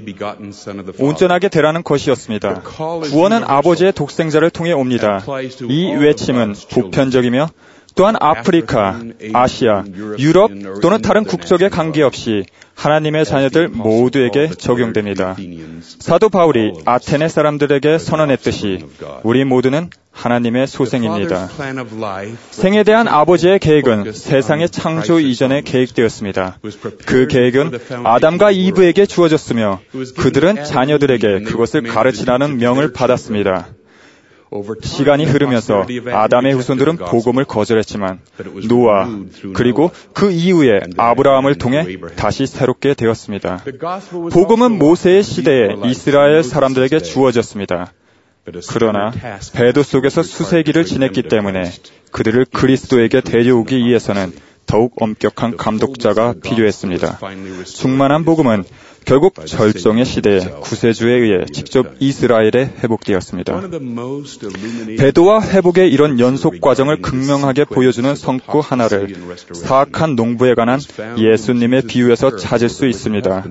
되라는 것이었습니다. 구원은 아버지의 독생자를 통해 옵니다. 이 외침은 보편적이며 또한 아프리카, 아시아, 유럽 또는 다른 국적에 관계없이 하나님의 자녀들 모두에게 적용됩니다. 사도 바울이 아테네 사람들에게 선언했듯이 우리 모두는 하나님의 소생입니다. 생에 대한 아버지의 계획은 세상의 창조 이전에 계획되었습니다. 그 계획은 아담과 이브에게 주어졌으며 그들은 자녀들에게 그것을 가르치라는 명을 받았습니다. 시간이 흐르면서 아담의 후손들은 복음을 거절했지만 노아 그리고 그 이후에 아브라함을 통해 다시 새롭게 되었습니다. 복음은 모세의 시대에 이스라엘 사람들에게 주어졌습니다. 그러나 배도 속에서 수세기를 지냈기 때문에 그들을 그리스도에게 데려오기 위해서는 더욱 엄격한 감독자가 필요했습니다. 충만한 복음은 결국 절정의 시대에 구세주에 의해 직접 이스라엘에 회복되었습니다. 배도와 회복의 이런 연속 과정을 극명하게 보여주는 성구 하나를 사악한 농부에 관한 예수님의 비유에서 찾을 수 있습니다.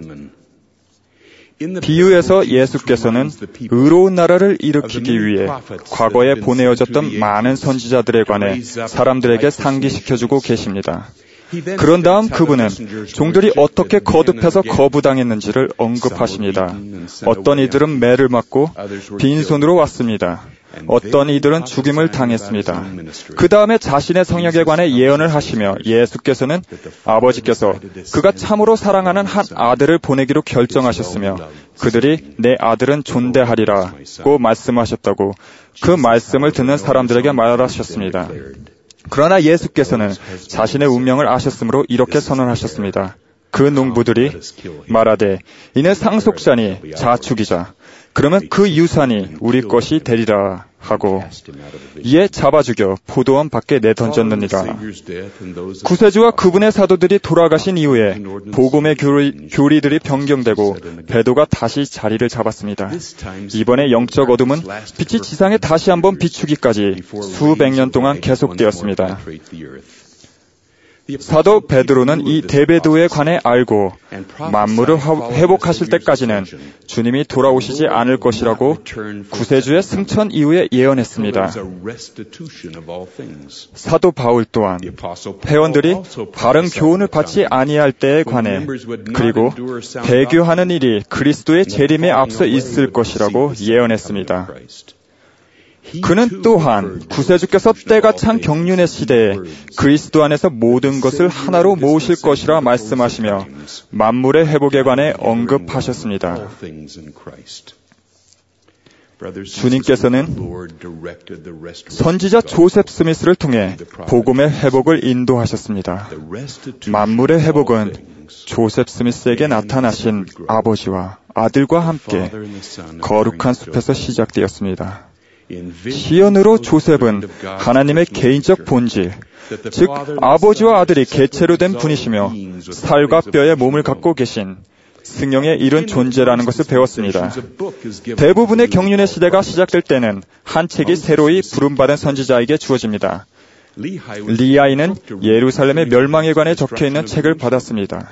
비유에서 예수께서는 의로운 나라를 일으키기 위해 과거에 보내어졌던 많은 선지자들에 관해 사람들에게 상기시켜주고 계십니다. 그런 다음 그분은 종들이 어떻게 거듭해서 거부당했는지를 언급하십니다. 어떤 이들은 매를 맞고 빈손으로 왔습니다. 어떤 이들은 죽임을 당했습니다. 그 다음에 자신의 성역에 관해 예언을 하시며 예수께서는 아버지께서 그가 참으로 사랑하는 한 아들을 보내기로 결정하셨으며 그들이 내 아들은 존대하리라고 말씀하셨다고 그 말씀을 듣는 사람들에게 말하셨습니다. 그러나 예수께서는 자신의 운명을 아셨으므로 이렇게 선언하셨습니다. 그 농부들이 말하되 이는 상속자니 자축이자 그러면 그 유산이 우리 것이 되리라 하고 이에 잡아 죽여 포도원 밖에 내던졌느니라. 구세주와 그분의 사도들이 돌아가신 이후에 복음의 교리들이 변경되고 배도가 다시 자리를 잡았습니다. 이번에 영적 어둠은 빛이 지상에 다시 한번 비추기까지 수백 년 동안 계속되었습니다. 사도 베드로는 이 대배도에 관해 알고 만물을 회복하실 때까지는 주님이 돌아오시지 않을 것이라고 구세주의 승천 이후에 예언했습니다. 사도 바울 또한 회원들이 바른 교훈을 받지 아니할 때에 관해 그리고 배교하는 일이 그리스도의 재림에 앞서 있을 것이라고 예언했습니다. 그는 또한 구세주께서 때가 찬 경륜의 시대에 그리스도 안에서 모든 것을 하나로 모으실 것이라 말씀하시며 만물의 회복에 관해 언급하셨습니다. 주님께서는 선지자 조셉 스미스를 통해 복음의 회복을 인도하셨습니다. 만물의 회복은 조셉 스미스에게 나타나신 아버지와 아들과 함께 거룩한 숲에서 시작되었습니다. 시연으로 조셉은 하나님의 개인적 본질, 즉 아버지와 아들이 개체로 된 분이시며 살과 뼈의 몸을 갖고 계신 승령에 이른 존재라는 것을 배웠습니다. 대부분의 경륜의 시대가 시작될 때는 한 책이 새로이 부름받은 선지자에게 주어집니다. 리아이는 예루살렘의 멸망에 관해 적혀있는 책을 받았습니다.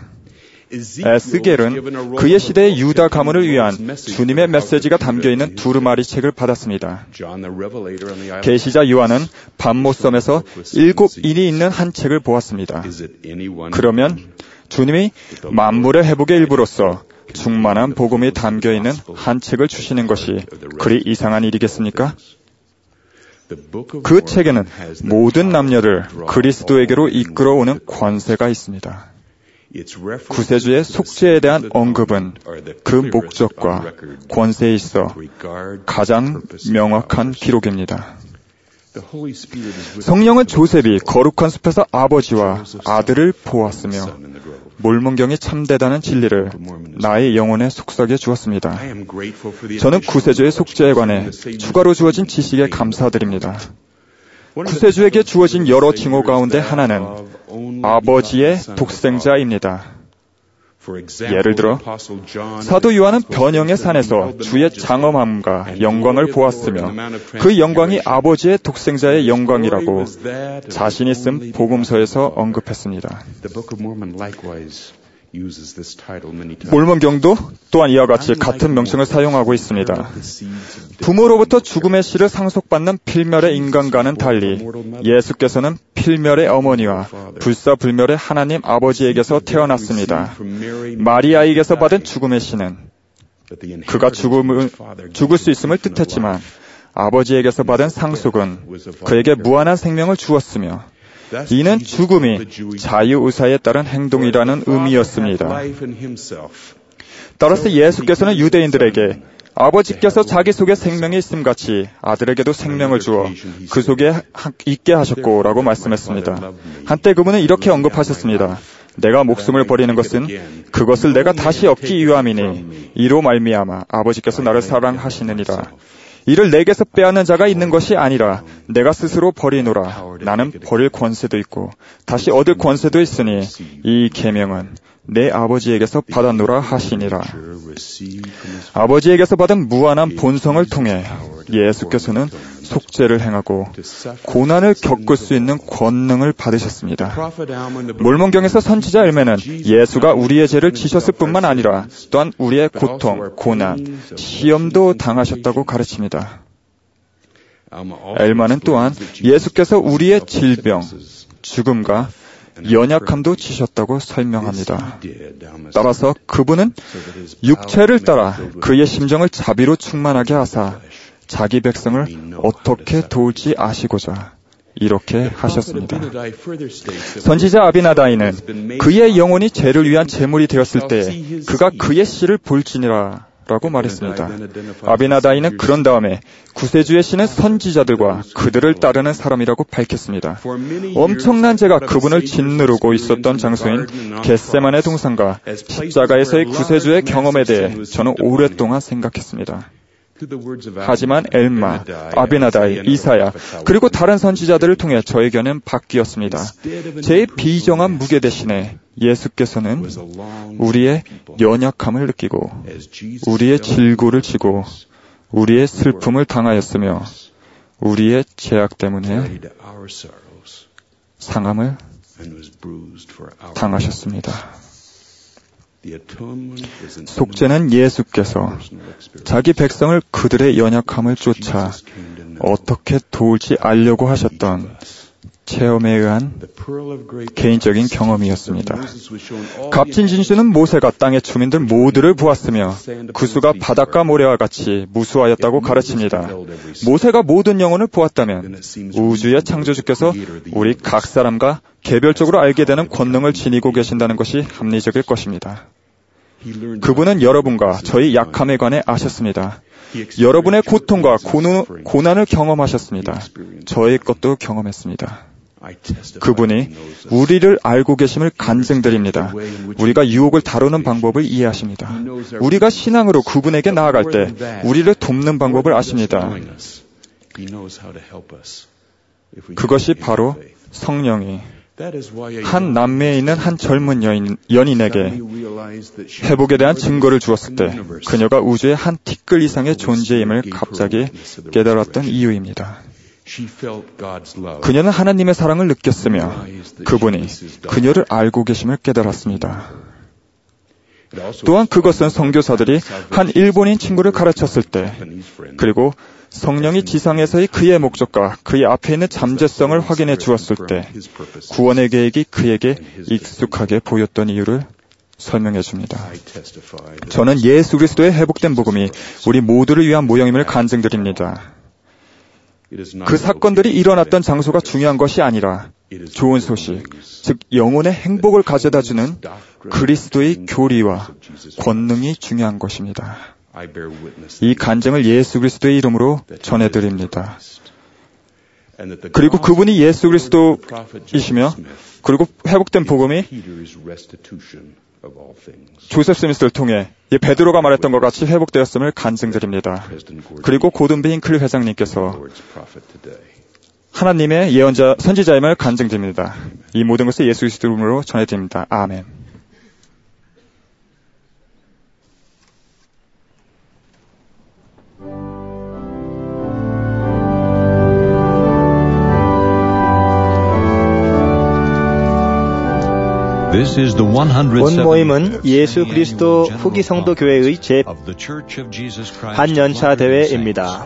에스겔은 그의 시대의 유다 가문을 위한 주님의 메시지가 담겨있는 두루마리 책을 받았습니다. 계시자 요한은 반모섬에서 7인이 있는 한 책을 보았습니다. 그러면 주님이 만물의 회복의 일부로서 충만한 복음이 담겨있는 한 책을 주시는 것이 그리 이상한 일이겠습니까? 그 책에는 모든 남녀를 그리스도에게로 이끌어오는 권세가 있습니다. 구세주의 속죄에 대한 언급은 그 목적과 권세에 있어 가장 명확한 기록입니다. 성령은 조셉이 거룩한 숲에서 아버지와 아들을 보았으며 몰몬경이 참되다는 진리를 나의 영혼에 속삭여 주었습니다. 저는 구세주의 속죄에 관해 추가로 주어진 지식에 감사드립니다. 구세주에게 주어진 여러 징후 가운데 하나는 아버지의 독생자입니다. 예를 들어 사도 요한은 변형의 산에서 주의 장엄함과 영광을 보았으며 그 영광이 아버지의 독생자의 영광이라고 자신이 쓴 복음서에서 언급했습니다. 몰몬경도 또한 이와 같이 같은 명칭을 사용하고 있습니다. 부모로부터 죽음의 씨를 상속받는 필멸의 인간과는 달리 예수께서는 필멸의 어머니와 불사불멸의 하나님 아버지에게서 태어났습니다. 마리아에게서 받은 죽음의 씨는 그가 죽을 수 있음을 뜻했지만 아버지에게서 받은 상속은 그에게 무한한 생명을 주었으며 이는 죽음이 자유의사에 따른 행동이라는 의미였습니다. 따라서 예수께서는 유대인들에게 아버지께서 자기 속에 생명이 있음같이 아들에게도 생명을 주어 그 속에 있게 하셨고 라고 말씀했습니다. 한때 그분은 이렇게 언급하셨습니다. 내가 목숨을 버리는 것은 그것을 내가 다시 얻기 위함이니 이로 말미암아 아버지께서 나를 사랑하시느니라. 이를 내게서 빼앗는 자가 있는 것이 아니라 내가 스스로 버리노라. 나는 버릴 권세도 있고 다시 얻을 권세도 있으니 이 계명은 내 아버지에게서 받았노라 하시니라. 아버지에게서 받은 무한한 본성을 통해 예수께서는 속죄를 행하고 고난을 겪을 수 있는 권능을 받으셨습니다. 몰몬경에서 선지자 엘메는 예수가 우리의 죄를 지셨을 뿐만 아니라 또한 우리의 고통, 고난, 시험도 당하셨다고 가르칩니다. 엘마는 또한 예수께서 우리의 질병, 죽음과 연약함도 지셨다고 설명합니다. 따라서 그분은 육체를 따라 그의 심정을 자비로 충만하게 하사 자기 백성을 어떻게 도울지 아시고자 이렇게 하셨습니다. 선지자 아비나다이는 그의 영혼이 죄를 위한 제물이 되었을 때 그가 그의 씨를 볼지니라 라고 말했습니다. 아비나다이는 그런 다음에 구세주의 씨는 선지자들과 그들을 따르는 사람이라고 밝혔습니다. 엄청난 죄가 그분을 짓누르고 있었던 장소인 겟세마네 동산과 십자가에서의 구세주의 경험에 대해 저는 오랫동안 생각했습니다. 하지만 엘마, 아비나다이, 이사야 그리고 다른 선지자들을 통해 저의 견해는 바뀌었습니다. 제 비정한 무게 대신에 예수께서는 우리의 연약함을 느끼고 우리의 질고를 지고 우리의 슬픔을 당하였으며 우리의 죄악 때문에 상함을 당하셨습니다. 속죄는 예수께서 자기 백성을 그들의 연약함을 쫓아 어떻게 도울지 알려고 하셨던 체험에 의한 개인적인 경험이었습니다. 값진 진주는 모세가 땅의 주민들 모두를 보았으며 그 수가 바닷가 모래와 같이 무수하였다고 가르칩니다. 모세가 모든 영혼을 보았다면 우주의 창조주께서 우리 각 사람과 개별적으로 알게 되는 권능을 지니고 계신다는 것이 합리적일 것입니다. 그분은 여러분과 저희 약함에 관해 아셨습니다. 여러분의 고통과 고난을 경험하셨습니다. 저의 것도 경험했습니다. 그분이 우리를 알고 계심을 간증드립니다. 우리가 유혹을 다루는 방법을 이해하십니다. 우리가 신앙으로 그분에게 나아갈 때 우리를 돕는 방법을 아십니다. 그것이 바로 성령이 한 남매에 있는 한 젊은 연인에게 회복에 대한 증거를 주었을 때 그녀가 우주의 한 티끌 이상의 존재임을 갑자기 깨달았던 이유입니다. 그녀는 하나님의 사랑을 느꼈으며 그분이 그녀를 알고 계심을 깨달았습니다. 또한 그것은 선교사들이 한 일본인 친구를 가르쳤을 때 그리고 성령이 지상에서의 그의 목적과 그의 앞에 있는 잠재성을 확인해 주었을 때 구원의 계획이 그에게 익숙하게 보였던 이유를 설명해 줍니다. 저는 예수 그리스도의 회복된 복음이 우리 모두를 위한 모형임을 간증드립니다. 그 사건들이 일어났던 장소가 중요한 것이 아니라 좋은 소식, 즉 영혼의 행복을 가져다주는 그리스도의 교리와 권능이 중요한 것입니다. 이 간증을 예수 그리스도의 이름으로 전해드립니다. 그리고 그분이 예수 그리스도이시며 그리고 회복된 복음이 조셉 스미스를 통해 베드로가 말했던 것 같이 회복되었음을 간증드립니다. 그리고 고든 B. 힌클리 회장님께서 하나님의 예언자, 선지자임을 간증드립니다. 이 모든 것을 예수 그리스도 이름으로 전해드립니다. 아멘. 본 모임은 예수 그리스도 후기 성도 교회의 제8년차 대회입니다.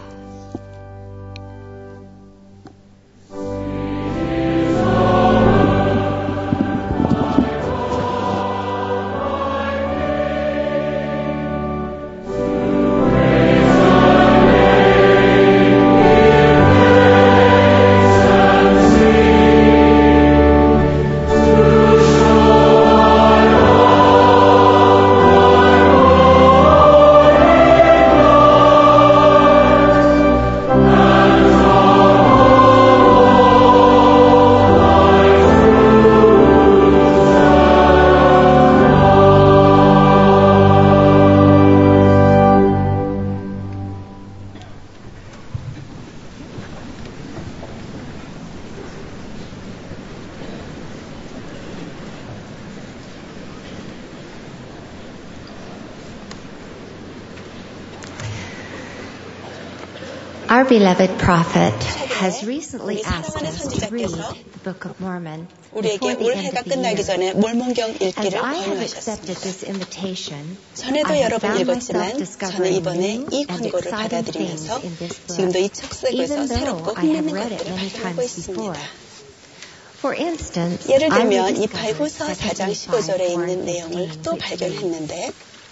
Our beloved prophet has recently asked us to read the Book of Mormon before the end of the year. As I have accepted this invitation, I have found myself discovering new and exciting things in this book, even though I have read it many times before. For instance, 예를 들면 이 발후서 4장 15절에 있는 내용을 또 발견했는데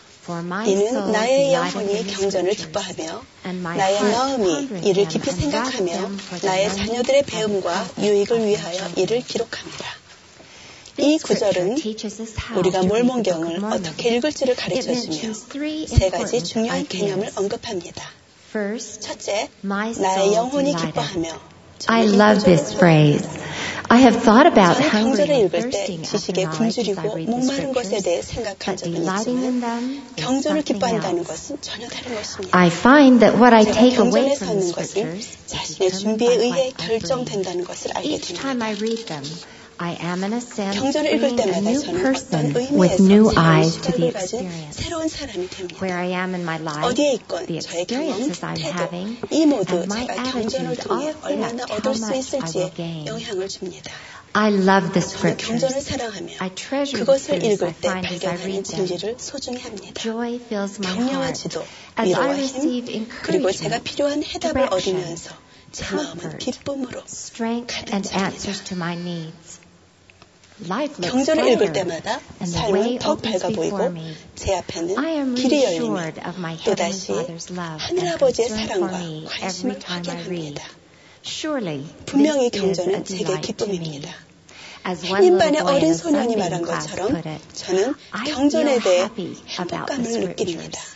이는 나의 영혼이 경전을 기뻐하며 나의 마음이 이를 깊이 생각하며 나의 자녀들의 배움과 유익을 위하여 이를 기록합니다. 이 구절은 우리가 몰몬경을 어떻게 읽을지를 가르쳐주며 세 가지 중요한 개념을 언급합니다. 첫째, 나의 영혼이 기뻐하며 I love this phrase. I have thought about 경전을 hungering and 읽을 때 thirsting after 지식에 knowledge as I 굶주리고 read the 목마른 것에 scriptures, 대해 생각한 but 적은 delighting in 있지만 them is 경전을 something 기뻐한다는 else. 것은 전혀 다른 것입니다. I find that what I 제가 take away 경전에 from the 서는 것은 scriptures is 자신의 determined 준비에 by 의해 what I read. 결정된다는 것을 알게 Each time 됩니다. I read them, I am in a sense 경전을 읽을 being a 때마다 new 저는 person 어떤 with 의미에서 new 새로운 eyes to the 시각을 가진 experience. 새로운 사람이 됩니다. Where I am in my life, 어디에 있건 the 저의 경험, experiences I'm 태도, having, 이 모두 and my 제가 경전을 attitude 통해 all 얼마나 affect 얻을 how 수 much I 있을지에 will gain. 영향을 줍니다. I love the 저는 경전을 scriptures. 사랑하며 I treasure the 그것을 truths I 읽을 때 find as I 발견하는 read them. 진리를 소중히 합니다. Joy fills my 격려와 heart 지도, as 위로와 I 힘, receive 그리고 제가 encouragement, 필요한 해답을 direction, 얻으면서 제 마음은 comfort, 기쁨으로 strength, 가득 and 찹니다. answers to my needs. Life looks 경전을 읽을 brighter, 때마다 and the way 삶은 더 opens 밝아 보이고 before me. 제 앞에는 I am 길이 열리며 reassured of my Heavenly 또다시 Father's love 하늘 and 아버지의 concern for 사랑과 me 관심을 every time I read. 확인합니다. Surely 분명히 this is a 경전은 제게 delight to me. 기쁨입니다. As one little 한인반의 boy in 어린 a 소년이 Sunday 말한 class 것처럼 put it, 저는 I 경전에 feel 대해 happy about the 행복감을 느낍니다. scriptures.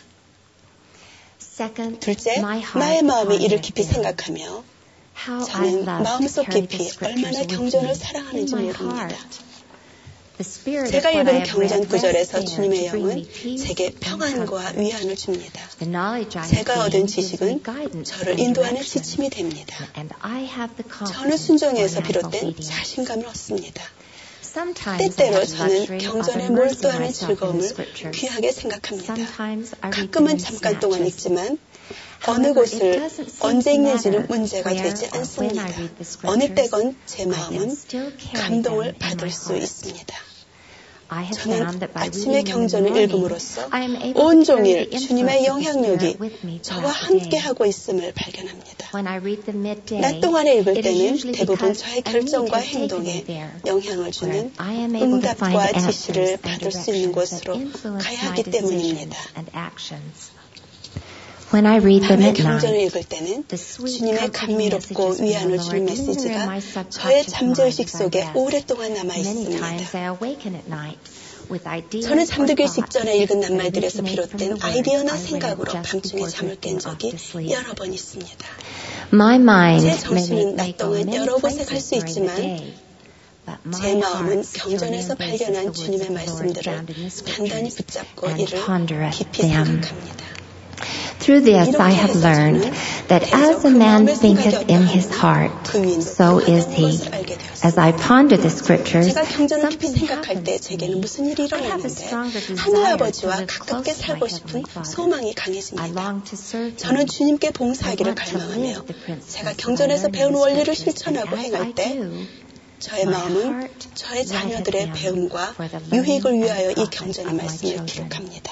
Second, 둘째, my heart 나의 마음이 이를 깊이 pondered them. 생각하며 How I 저는 love 마음속 to carry the 깊이 scriptures 얼마나 with 경전을 me in 사랑하는지 my 모릅니다. heart. The spirit 제가 of what I 읽은 have read 경전 구절에서 rests there 주님의 to bring 영은 me peace 제게 and 평안과 comfort. 위안을 줍니다. The knowledge I have 제가 얻은 gained gives 지식은 me guidance 저를 and 인도하는 direction, 지침이 됩니다. and I have the 저는 confidence 순종에서 for my 비롯된 obedience. 자신감을 얻습니다. Sometimes I 때때로 have the 저는 luxury of 경전에 immersing 몰두하는 myself in the 즐거움을 scriptures. 귀하게 생각합니다. Sometimes I read them 가끔은 in 잠깐 동안 snatches. 읽지만 어느 However, 곳을 it doesn't seem 언제 to 읽는지는 matter 문제가 where 되지 or when 않습니다. I read the 어느 scriptures, 때건 제 I can 마음은 still carry 감동을 them in 받을 my 수 heart. 있습니다. I have 저는 found that by 아침에 reading them in the 경전을 morning, 읽음으로써 I am able 온 to carry 종일 the 주님의 influence of the 영향력이 Spirit with me 저와 throughout the 함께 day. 하고 있음을 발견합니다. When I read them midday, 낮 동안에 읽을 it is 때는 usually 대부분 because 저의 a need 결정과 has taken 행동에 me there, 영향을 where 주는 I am able to find 응답과 answers 지시를 and 받을 수 있는 directions that 곳으로 influence 가야 my 하기 때문입니다. decisions and actions. When I read them 밤에 at 경전을 night, 읽을 때는 the sweet 주님의 comforting 감미롭고 messages from the 위안을 Lord 주는 linger in 메시지가 my 저의 subconscious mind 잠재의식 as I 속에 rest. 오랫동안 남아 Many times 있습니다. I awaken at night with ideas 저는 or 잠들기 thoughts 직전에 읽은 that 낱말들에서 originate from 비롯된 the words 아이디어나 I read 생각으로 just 밤중에 before 잠을 깬 drifting off 적이 to sleep. 여러 번 있습니다. My mind 제 may 정신은 낮 go 동안 many 여러 곳에 갈 places 수 during the 있지만 day, 제 마음은 경전에서 발견한 주님의 말씀들을 단단히 붙잡고 이를 깊이 생각합니다. Through this I have learned that as a man thinketh in his heart, so is he. As I ponder the scriptures, 제가 경전을 깊이 생각할 때 제게는 무슨 일이 일어나는데 하늘아버지와 가깝게 살고 싶은 소망이 강해집니다. 저는 주님께 봉사하기를 갈망하며 제가 경전에서 배운 원리를 실천하고 행할 때 저의 마음은 저의 자녀들의 배움과 유익을 위하여 이 경전의 말씀을 기록합니다.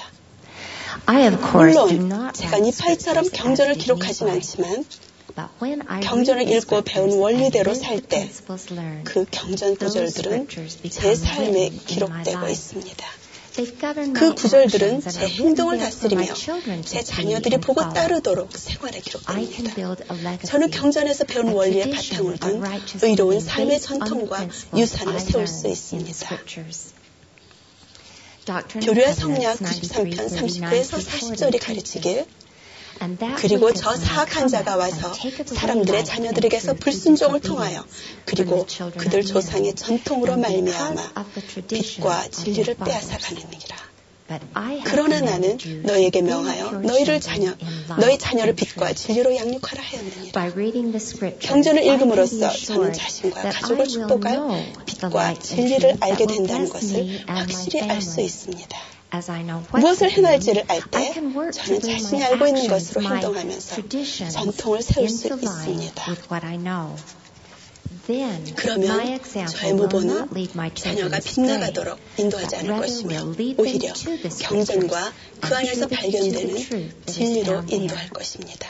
물론 제가 니파이처럼 경전을 기록하진 않지만 경전을 읽고 배운 원리대로 살 때 그 경전 구절들은 제 삶에 기록되고 있습니다. 그 구절들은 제 행동을 다스리며 제 자녀들이 보고 따르도록 생활에 기록됩니다. 저는 경전에서 배운 원리의 바탕을 둔 의로운 삶의 전통과 유산을 세울 수 있습니다. 교류의 성약 93편 39에서 40절이 가르치길 그리고 저 사악한 자가 와서 사람들의 자녀들에게서 불순종을 통하여 그리고 그들 조상의 전통으로 말미암아 빛과 진리를 빼앗아 가느니라. 그러나 나는 너희에게 명하여 너희 자녀를 빛과 진리로 양육하라 하였느니라. 경전을 읽음으로써 저는 자신과 가족을 축복할 빛과 진리를 알게 된다는 것을 확실히 알 수 있습니다. 무엇을 행할지를 알 때 저는 자신이 알고 있는 것으로 행동하면서 전통을 세울 수 있습니다. 그러면 저의 무보는 자녀가 빗나가도록 인도하지 않을 것이며 오히려 경전과 그 안에서 발견되는 진리로 인도할 것입니다.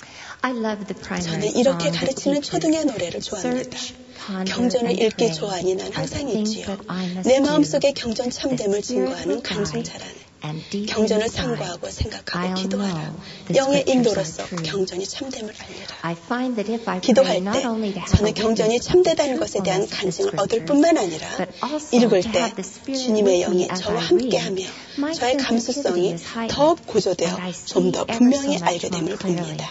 저는 이렇게 가르치는 초등의 노래를 좋아합니다. 경전을 읽기 좋아하니 난 항상 있지요. 내 마음속에 경전 참됨을 증거하는 간증자라네. 경전을 상고하고 생각하고 기도하라. 영의 인도로서 경전이 참됨을 알리라. 기도할 때 저는 경전이 참되다는 것에 대한 간증을 얻을 뿐만 아니라 읽을 때 주님의 영이 저와 함께하며 저의 감수성이 더욱 고조되어 좀 더 분명히 알게 됨을 봅니다.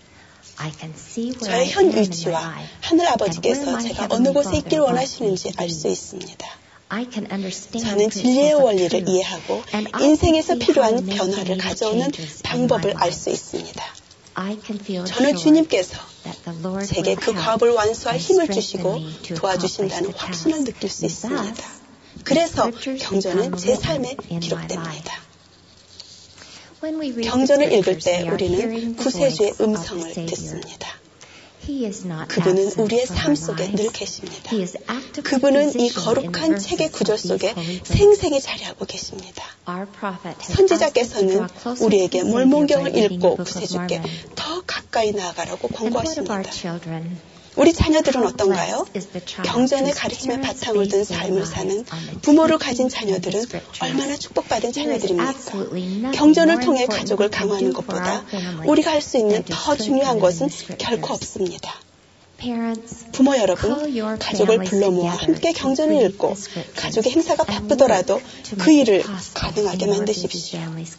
저의 현 위치와 하늘 아버지께서 제가 어느 곳에 있길 원하시는지 알 수 있습니다. 저는 진리의 원리를 이해하고 인생에서 필요한 변화를 가져오는 방법을 알 수 있습니다. 저는 주님께서 제게 그 과업을 완수할 힘을 주시고 도와주신다는 확신을 느낄 수 있습니다. 그래서 경전은 제 삶에 기록됩니다. 경전을 읽을 때 우리는 구세주의 음성을 듣습니다. 그분은 우리의 삶 속에 늘 계십니다. 그분은 이 거룩한 책의 구절 속에 생생히 자리하고 계십니다. 선지자께서는 우리에게 몰몬경을 읽고 구세주께 더 가까이 나아가라고 권고하십니다. 우리 자녀들은 어떤가요? 경전의 가르침에 바탕을 둔 삶을 사는 부모를 가진 자녀들은 얼마나 축복받은 자녀들입니까? 경전을 통해 가족을 강화하는 것보다 우리가 할 수 있는 더 중요한 것은 결코 없습니다. 부모 여러분, 가족을 불러 모아 함께 경전을 읽고 가족의 행사가 바쁘더라도 그 일을 가능하게 만드십시오.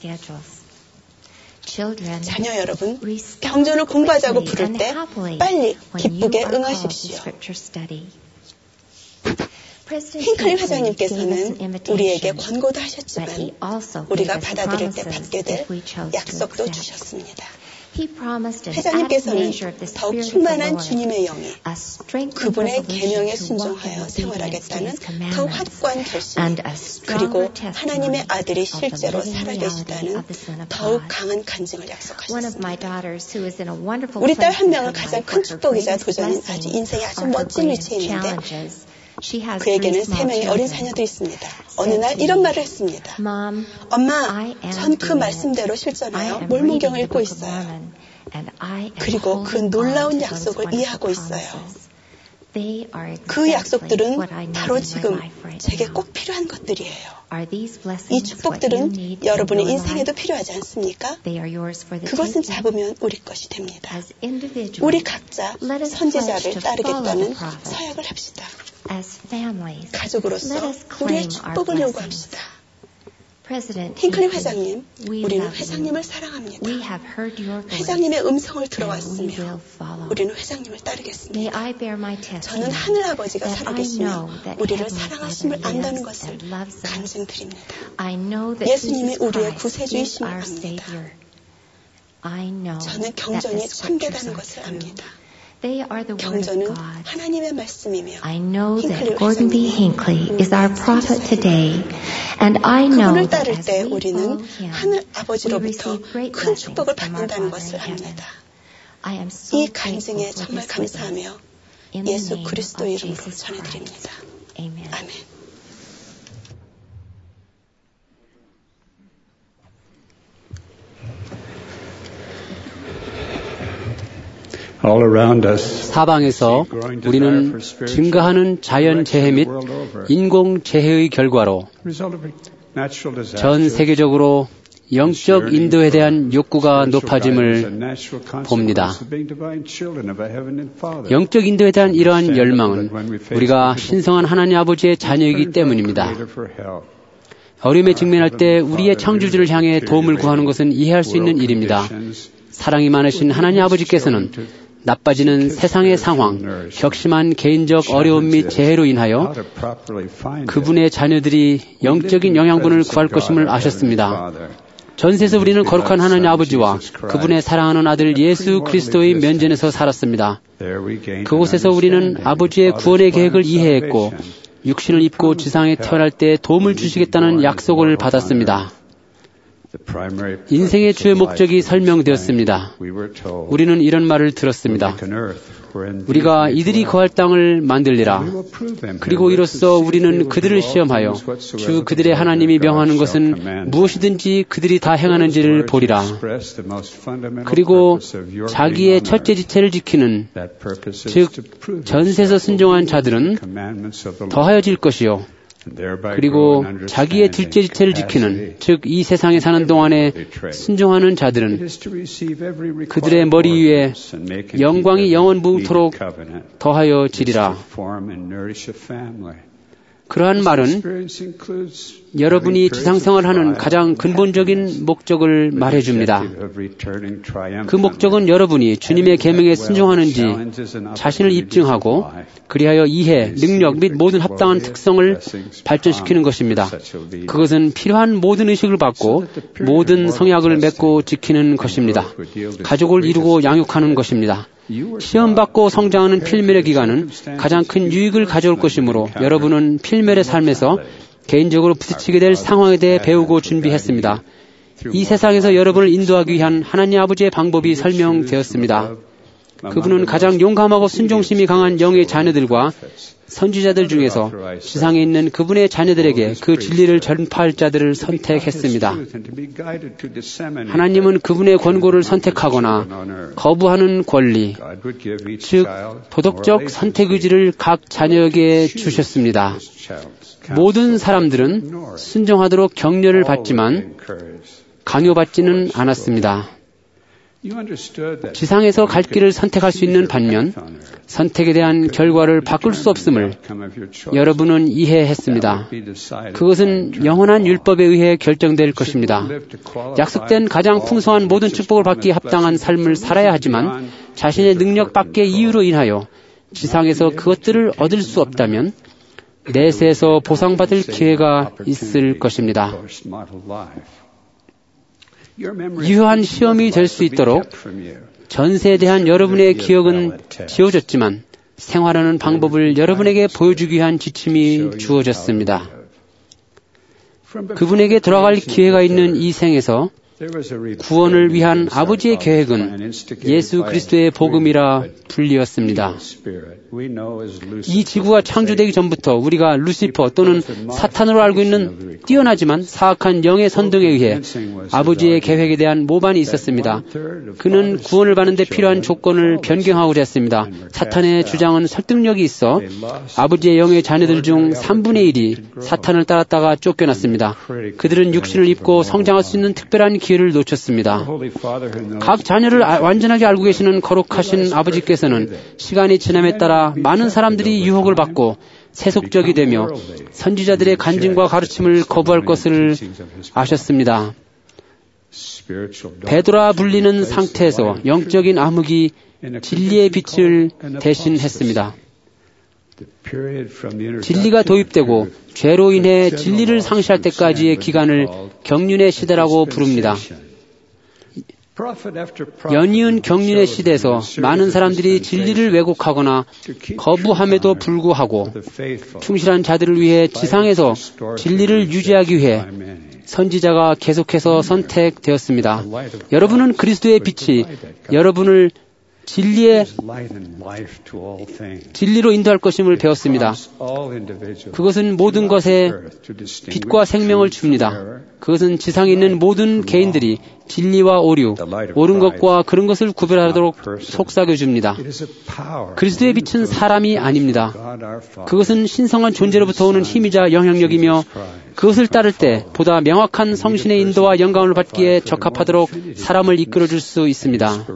자녀 여러분, 경전을 공부하자고 부를 때 빨리 기쁘게 응하십시오. 흰클 회장님께서는 우리에게 권고도 하셨지만 우리가 받아들일 때 받게 될 약속도 주셨습니다. 회장님께서는 더욱 충만한 주님의 영이 그분의 계명에 순종하여 생활하겠다는 더 확고한 결심 그리고 하나님의 아들이 실제로 살아계시다는 더욱 강한 간증을 약속하셨습니다. 우리 딸 한 명은 가장 큰 축복이자 도전인 아주 인생에 아주 멋진 위치에 있는데 그에게는 3명의 어린 자녀도 있습니다. 어느 날 이런 말을 했습니다. 엄마, 전 그 말씀대로 실천하여 몰몬경을 읽고 있어요. 그리고 그 놀라운 약속을 이해하고 있어요. 그 약속들은 바로 지금 제게 꼭 필요한 것들이에요. 이 축복들은 여러분의 인생에도 필요하지 않습니까? 그것은 잡으면 우리 것이 됩니다. 우리 각자 선지자를 따르겠다는 서약을 합시다. 가족으로서 우리의 축복을 요구합시다. 흰클립 회장님, 우리는 회장님을 사랑합니다. 회장님의 음성을 들어왔으며 우리는 회장님을 따르겠습니다. 저는 하늘 아버지가 살아계시며 우리를 사랑하심을 안다는 것을 간증드립니다. 예수님이 우리의 구세주이심을 압니다. 저는 경전이 참되다는 것을 압니다. 경전은 하나님의 말씀이며 I know that Gordon B. Hinckley is our prophet today, and I know 그분을 따를 때 우리는 하늘 아버지로부터 큰 축복을 받는다는 것을 압니다. 이 간증에 정말 감사하며 예수 그리스도 이름으로 전해드립니다. 아멘. 사방에서 우리는 증가하는 자연재해 및 인공재해의 결과로 전 세계적으로 영적 인도에 대한 욕구가 높아짐을 봅니다. 영적 인도에 대한 이러한 열망은 우리가 신성한 하나님 아버지의 자녀이기 때문입니다. 어려움에 직면할 때 우리의 창조주를 향해 도움을 구하는 것은 이해할 수 있는 일입니다. 사랑이 많으신 하나님 아버지께서는 나빠지는 세상의 상황, 격심한 개인적 어려움 및 재해로 인하여 그분의 자녀들이 영적인 영양분을 구할 것임을 아셨습니다. 전세에서 우리는 거룩한 하나님 아버지와 그분의 사랑하는 아들 예수 그리스도의 면전에서 살았습니다. 그곳에서 우리는 아버지의 구원의 계획을 이해했고 육신을 입고 지상에 태어날 때 도움을 주시겠다는 약속을 받았습니다. 인생의 주요 목적이 설명되었습니다. 우리는 이런 말을 들었습니다. 우리가 이들이 거할 땅을 만들리라. 그리고 이로써 우리는 그들을 시험하여 주 그들의 하나님이 명하는 것은 무엇이든지 그들이 다 행하는지를 보리라. 그리고 자기의 첫째 지체를 지키는, 즉 전세에서 순종한 자들은 더하여질 것이요. 그리고 자기의 둘째 지체를 지키는, 즉 이 세상에 사는 동안에 순종하는 자들은 그들의 머리 위에 영광이 영원부토록 더하여지리라. 그러한 말은 여러분이 지상생활하는 가장 근본적인 목적을 말해줍니다. 그 목적은 여러분이 주님의 계명에 순종하는지 자신을 입증하고 그리하여 이해, 능력 및 모든 합당한 특성을 발전시키는 것입니다. 그것은 필요한 모든 의식을 받고 모든 성약을 맺고 지키는 것입니다. 가족을 이루고 양육하는 것입니다. 시험받고 성장하는 필멸의 기간은 가장 큰 유익을 가져올 것이므로 여러분은 필멸의 삶에서 개인적으로 부딪히게 될 상황에 대해 배우고 준비했습니다. 이 세상에서 여러분을 인도하기 위한 하나님 아버지의 방법이 설명되었습니다. 그분은 가장 용감하고 순종심이 강한 영의 자녀들과 선지자들 중에서 지상에 있는 그분의 자녀들에게 그 진리를 전파할 자들을 선택했습니다. 하나님은 그분의 권고를 선택하거나 거부하는 권리, 즉 도덕적 선택 의지를 각 자녀에게 주셨습니다. 모든 사람들은 순종하도록 격려를 받지만 강요받지는 않았습니다. 지상에서 갈 길을 선택할 수 있는 반면 선택에 대한 결과를 바꿀 수 없음을 여러분은 이해했습니다. 그것은 영원한 율법에 의해 결정될 것입니다. 약속된 가장 풍성한 모든 축복을 받기에 합당한 삶을 살아야 하지만 자신의 능력 밖의 이유로 인하여 지상에서 그것들을 얻을 수 없다면 내세에서 보상받을 기회가 있을 것입니다. 유효한 시험이 될 수 있도록 전세에 대한 여러분의 기억은 지워졌지만 생활하는 방법을 여러분에게 보여주기 위한 지침이 주어졌습니다. 그분에게 돌아갈 기회가 있는 이 생에서 구원을 위한 아버지의 계획은 예수 그리스도의 복음이라 불리었습니다. 이 지구가 창조되기 전부터 우리가 루시퍼 또는 사탄으로 알고 있는 뛰어나지만 사악한 영의 선동에 의해 아버지의 계획에 대한 모반이 있었습니다. 그는 구원을 받는 데 필요한 조건을 변경하고자 했습니다. 사탄의 주장은 설득력이 있어 아버지의 영의 자녀들 중 3분의 1이 사탄을 따랐다가 쫓겨났습니다. 그들은 육신을 입고 성장할 수 있는 특별한 기회를 놓쳤습니다. 각 자녀를 완전하게 알고 계시는 거룩하신 아버지께서는 시간이 지남에 따라 많은 사람들이 유혹을 받고 세속적이 되며 선지자들의 간증과 가르침을 거부할 것을 아셨습니다. 베드로라 불리는 상태에서 영적인 암흑이 진리의 빛을 대신했습니다. 진리가 도입되고 죄로 인해 진리를 상실할 때까지의 기간을 경륜의 시대라고 부릅니다. 연이은 경륜의 시대에서 많은 사람들이 진리를 왜곡하거나 거부함에도 불구하고 충실한 자들을 위해 지상에서 진리를 유지하기 위해 선지자가 계속해서 선택되었습니다. 여러분은 그리스도의 빛이 여러분을 진리로 인도할 것임을 배웠습니다. 그것은 모든 것에 빛과 생명을 줍니다. 그것은 지상에 있는 모든 개인들이 진리와 오류, 옳은 것과 그런 것을 구별하도록 속삭여줍니다. 그리스도의 빛은 사람이 아닙니다. 그것은 신성한 존재로부터 오는 힘이자 영향력이며 그것을 따를 때 보다 명확한 성신의 인도와 영감을 받기에 적합하도록 사람을 이끌어줄 수 있습니다.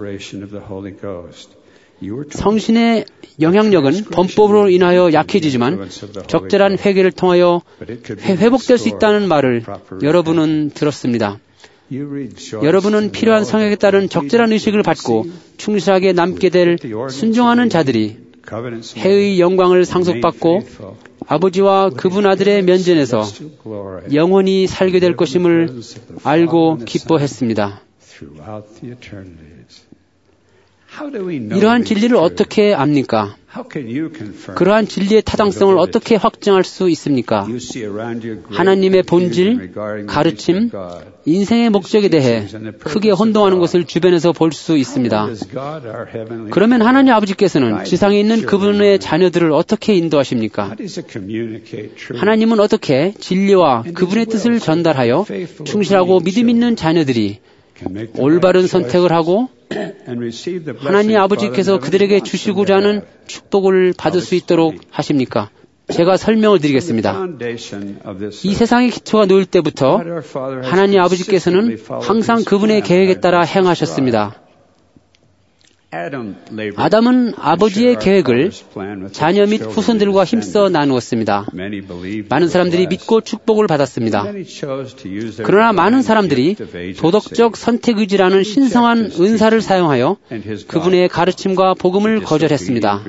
성신의 영향력은 범법으로 인하여 약해지지만 적절한 회개를 통하여 회복될 수 있다는 말을 여러분은 들었습니다. 여러분은 필요한 성역에 따른 적절한 의식을 받고 충실하게 남게 될 순종하는 자들이 해의 영광을 상속받고 아버지와 그분 아들의 면전에서 영원히 살게 될 것임을 알고 기뻐했습니다. 이러한 진리를 어떻게 압니까? 그러한 진리의 타당성을 어떻게 확증할 수 있습니까? 하나님의 본질, 가르침, 인생의 목적에 대해 크게 혼동하는 것을 주변에서 볼 수 있습니다. 그러면 하나님 아버지께서는 지상에 있는 그분의 자녀들을 어떻게 인도하십니까? 하나님은 어떻게 진리와 그분의 뜻을 전달하여 충실하고 믿음 있는 자녀들이 올바른 선택을 하고 하나님 아버지께서 그들에게 주시고자 하는 축복을 받을 수 있도록 하십니까? 제가 설명을 드리겠습니다. 이 세상의 기초가 놓일 때부터 하나님 아버지께서는 항상 그분의 계획에 따라 행하셨습니다. 아담은 아버지의 계획을 자녀 및 후손들과 힘써 나누었습니다. 많은 사람들이 믿고 축복을 받았습니다. 그러나 많은 사람들이 도덕적 선택의지라는 신성한 은사를 사용하여 그분의 가르침과 복음을 거절했습니다.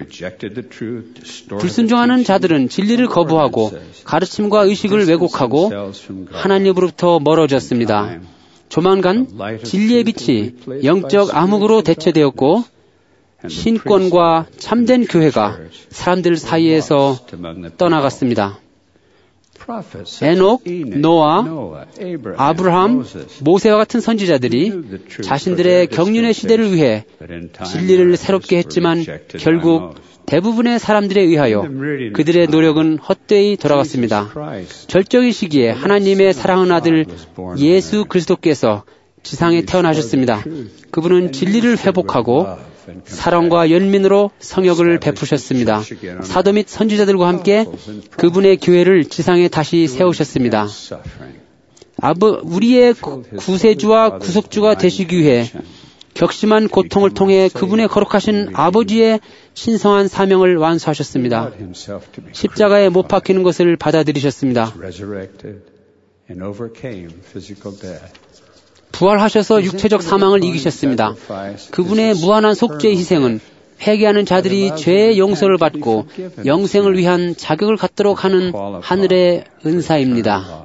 불순종하는 자들은 진리를 거부하고 가르침과 의식을 왜곡하고 하나님으로부터 멀어졌습니다. 조만간 진리의 빛이 영적 암흑으로 대체되었고 신권과 참된 교회가 사람들 사이에서 떠나갔습니다. 에녹, 노아, 아브라함, 모세와 같은 선지자들이 자신들의 경륜의 시대를 위해 진리를 새롭게 했지만 결국 대부분의 사람들에 의하여 그들의 노력은 헛되이 돌아갔습니다. 절정의 시기에 하나님의 사랑하는 아들 예수 그리스도께서 지상에 태어나셨습니다. 그분은 진리를 회복하고 사랑과 연민으로 성역을 베푸셨습니다. 사도 및 선지자들과 함께 그분의 교회를 지상에 다시 세우셨습니다. 우리의 구세주와 구속주가 되시기 위해 격심한 고통을 통해 그분의 거룩하신 아버지의 신성한 사명을 완수하셨습니다. 십자가에 못 박히는 것을 받아들이셨습니다. 부활하셔서 육체적 사망을 이기셨습니다. 그분의 무한한 속죄의 희생은 회개하는 자들이 죄의 용서를 받고 영생을 위한 자격을 갖도록 하는 하늘의 은사입니다.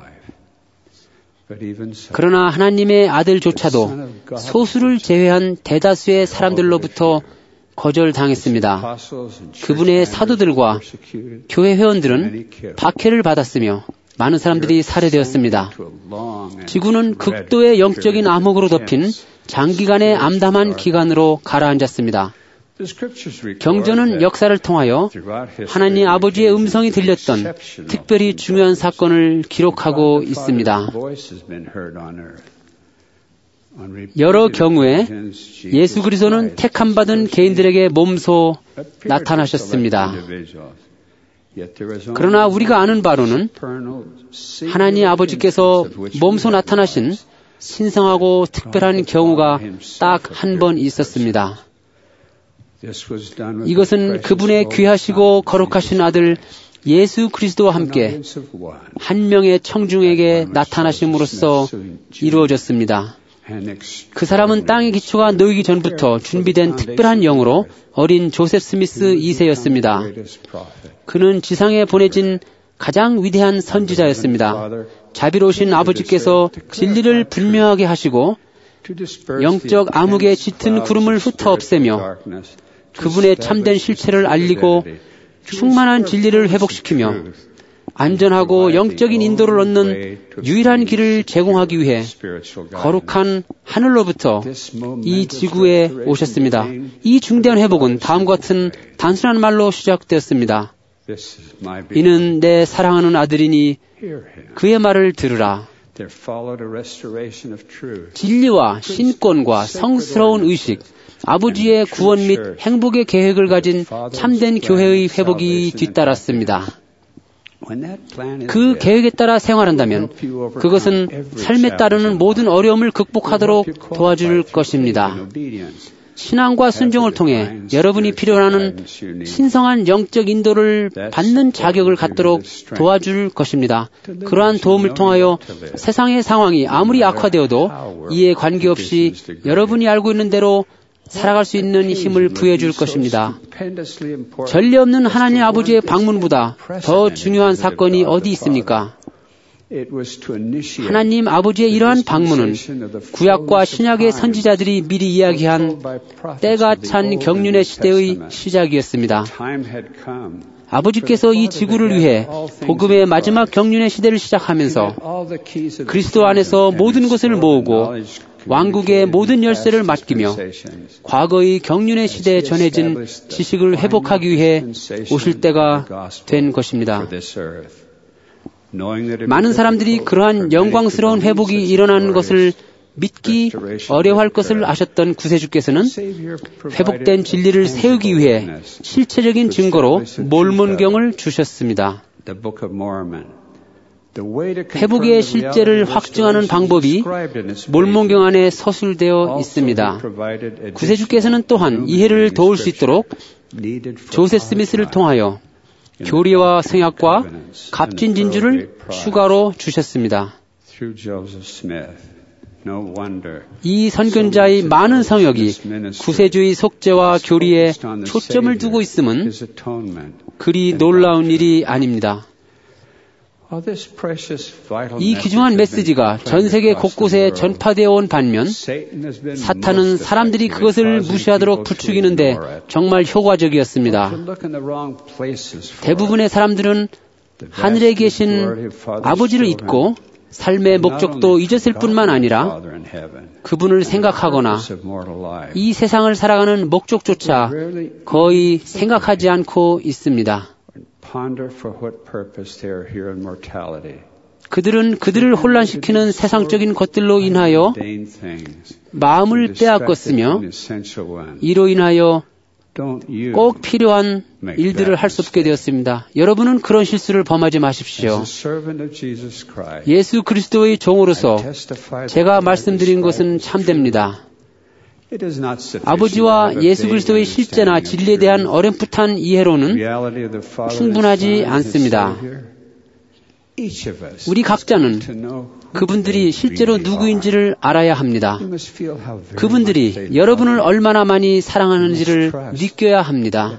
그러나 하나님의 아들조차도 소수를 제외한 대다수의 사람들로부터 거절당했습니다. 그분의 사도들과 교회 회원들은 박해를 받았으며 많은 사람들이 살해되었습니다. 지구는 극도의 영적인 암흑으로 덮인 장기간의 암담한 기간으로 가라앉았습니다. 경전은 역사를 통하여 하나님 아버지의 음성이 들렸던 특별히 중요한 사건을 기록하고 있습니다. 여러 경우에 예수 그리스도는 택함받은 개인들에게 몸소 나타나셨습니다. 그러나 우리가 아는 바로는 하나님 아버지께서 몸소 나타나신 신성하고 특별한 경우가 딱 한 번 있었습니다. 이것은 그분의 귀하시고 거룩하신 아들 예수 그리스도와 함께 한 명의 청중에게 나타나심으로써 이루어졌습니다. 그 사람은 땅의 기초가 놓이기 전부터 준비된 특별한 영으로 어린 조셉 스미스 2세였습니다. 그는 지상에 보내진 가장 위대한 선지자였습니다. 자비로우신 아버지께서 진리를 분명하게 하시고 영적 암흑의 짙은 구름을 흩어 없애며 그분의 참된 실체를 알리고 충만한 진리를 회복시키며 안전하고 영적인 인도를 얻는 유일한 길을 제공하기 위해 거룩한 하늘로부터 이 지구에 오셨습니다. 이 중대한 회복은 다음과 같은 단순한 말로 시작되었습니다. 이는 내 사랑하는 아들이니 그의 말을 들으라. 진리와 신권과 성스러운 의식, 아버지의 구원 및 행복의 계획을 가진 참된 교회의 회복이 뒤따랐습니다. 그 계획에 따라 생활한다면 그것은 삶에 따르는 모든 어려움을 극복하도록 도와줄 것입니다. 신앙과 순종을 통해 여러분이 필요로 하는 신성한 영적 인도를 받는 자격을 갖도록 도와줄 것입니다. 그러한 도움을 통하여 세상의 상황이 아무리 악화되어도 이에 관계없이 여러분이 알고 있는 대로 살아갈 수 있는 힘을 부여줄 것입니다. 전례 없는 하나님 아버지의 방문보다 더 중요한 사건이 어디 있습니까? 하나님 아버지의 이러한 방문은 구약과 신약의 선지자들이 미리 이야기한 때가 찬 경륜의 시대의 시작이었습니다. 아버지께서 이 지구를 위해 복음의 마지막 경륜의 시대를 시작하면서 그리스도 안에서 모든 것을 모으고 왕국의 모든 열쇠를 맡기며 과거의 경륜의 시대에 전해진 지식을 회복하기 위해 오실 때가 된 것입니다. 많은 사람들이 그러한 영광스러운 회복이 일어나는 것을 믿기 어려워할 것을 아셨던 구세주께서는 회복된 진리를 세우기 위해 실체적인 증거로 몰몬경을 주셨습니다. 회복의 실제를 확증하는 방법이 몰몬경 안에 서술되어 있습니다. 구세주께서는 또한 이해를 도울 수 있도록 조셉 스미스를 통하여 교리와 성약과 값진 진주를 추가로 주셨습니다. 이 선견자의 많은 성역이 구세주의 속죄와 교리에 초점을 두고 있음은 그리 놀라운 일이 아닙니다. 이 귀중한 메시지가 전 세계 곳곳에 전파되어 온 반면 사탄은 사람들이 그것을 무시하도록 부추기는데 정말 효과적이었습니다. 대부분의 사람들은 하늘에 계신 아버지를 잊고 삶의 목적도 잊었을 뿐만 아니라 그분을 생각하거나 이 세상을 살아가는 목적조차 거의 생각하지 않고 있습니다. 그들은 그들을 혼란시키는 세상적인 것들로 인하여 마음을 빼앗겼으며 이로 인하여 꼭 필요한 일들을 할 수 없게 되었습니다. 여러분은 그런 실수를 범하지 마십시오. 예수 그리스도의 종으로서 제가 말씀드린 것은 참됩니다. 아버지와 예수 그리스도의 실제나 진리에 대한 어렴풋한 이해로는 충분하지 않습니다. 우리 각자는 그분들이 실제로 누구인지를 알아야 합니다. 그분들이 여러분을 얼마나 많이 사랑하는지를 느껴야 합니다.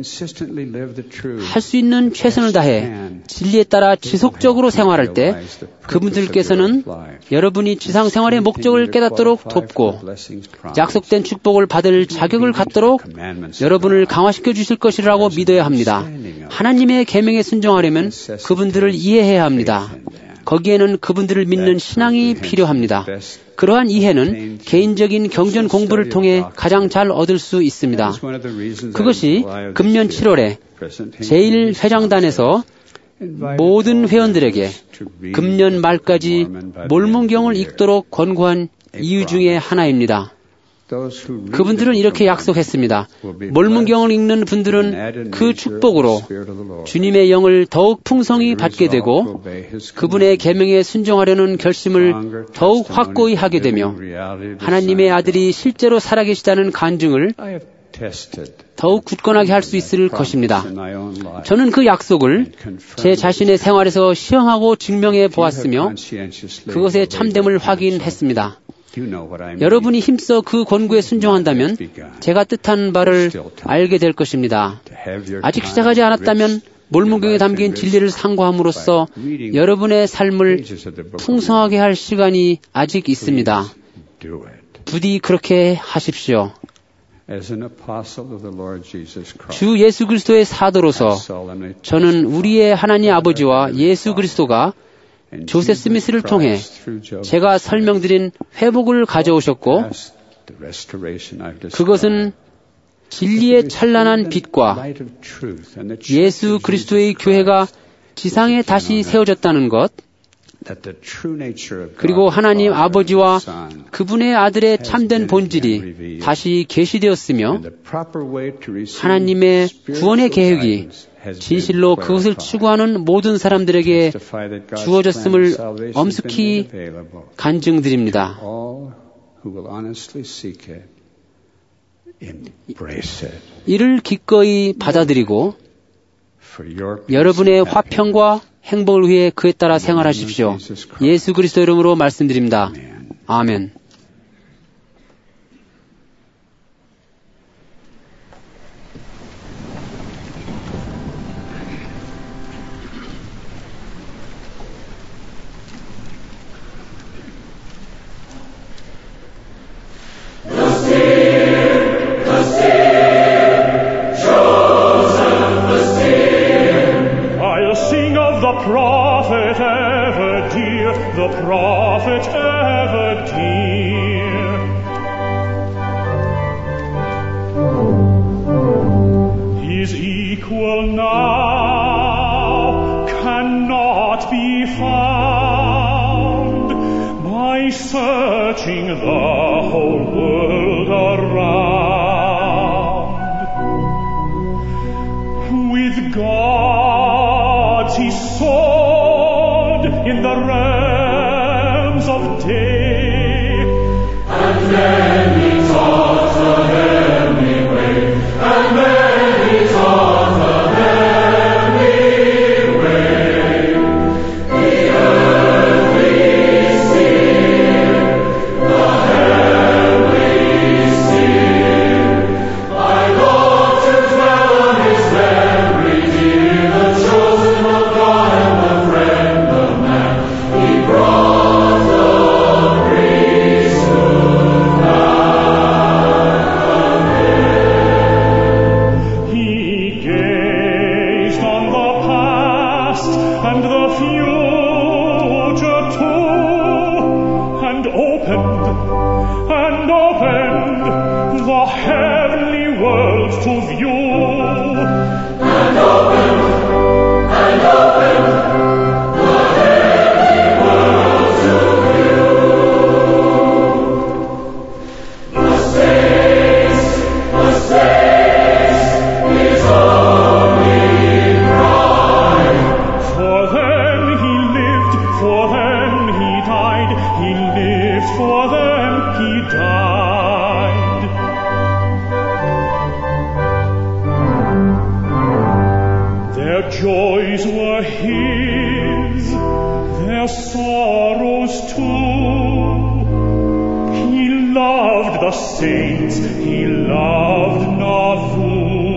할 수 있는 최선을 다해 진리에 따라 지속적으로 생활할 때 그분들께서는 여러분이 지상 생활의 목적을 깨닫도록 돕고 약속된 축복을 받을 자격을 갖도록 여러분을 강화시켜 주실 것이라고 믿어야 합니다. 하나님의 계명에 순종하려면 그분들을 이해해야 합니다. 거기에는 그분들을 믿는 신앙이 필요합니다. 그러한 이해는 개인적인 경전 공부를 통해 가장 잘 얻을 수 있습니다. 그것이 금년 7월에 제1회장단에서 모든 회원들에게 금년 말까지 몰몬경을 읽도록 권고한 이유 중에 하나입니다. 그분들은 이렇게 약속했습니다. 몰몬경을 읽는 분들은 그 축복으로 주님의 영을 더욱 풍성히 받게 되고 그분의 계명에 순종하려는 결심을 더욱 확고히 하게 되며 하나님의 아들이 실제로 살아계시다는 간증을 더욱 굳건하게 할 수 있을 것입니다. 저는 그 약속을 제 자신의 생활에서 시험하고 증명해 보았으며 그것의 참됨을 확인했습니다. 여러분이 힘써 그 권고에 순종한다면 제가 뜻한 바를 알게 될 것입니다. 아직 시작하지 않았다면 몰문경에 담긴 진리를 상고함으로써 여러분의 삶을 풍성하게 할 시간이 아직 있습니다. 부디 그렇게 하십시오. 주 예수 그리스도의 사도로서 저는 우리의 하나님 아버지와 예수 그리스도가 조셉 스미스를 통해 제가 설명드린 회복을 가져오셨고 그것은 진리의 찬란한 빛과 예수 그리스도의 교회가 지상에 다시 세워졌다는 것, 그리고 하나님 아버지와 그분의 아들의 참된 본질이 다시 계시되었으며 하나님의 구원의 계획이 진실로 그것을 추구하는 모든 사람들에게 주어졌음을 엄숙히 간증드립니다. 이를 기꺼이 받아들이고 여러분의 화평과 행복을 위해 그에 따라 생활하십시오. 예수 그리스도 이름으로 말씀드립니다. 아멘. Prophet ever dear, the prophet ever dear. His equal now cannot be found by searching the whole world around. With God he soared in the realms of day, and then he taught the heavenly way, and then he taught the heavenly way. The earthly seer, the heavenly seer, my Lord to dwell on his memory dear, the chosen of God and the friend of man, he brought the priesthood back again. He gazed on the past and the future too, and opened the heavenly world to view. And opened the heavenly world to view. The space is only pride. For them he lived, for them he died, he lived, for them he died. Their joys were his, their sorrows too. He loved the saints, he loved Nauvoo.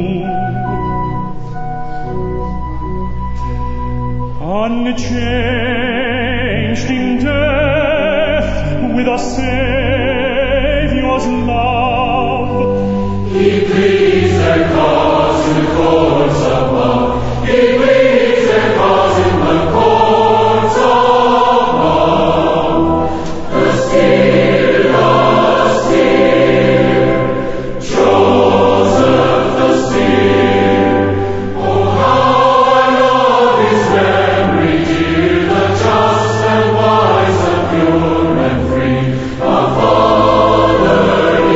Unchanged in death, with a Savior's love, he pleads their cause in the courts above. He pleads their cause in the courts above. The steer, Joseph the steer. Oh, how I love his memory dear, the just and wise, the pure and free, the Father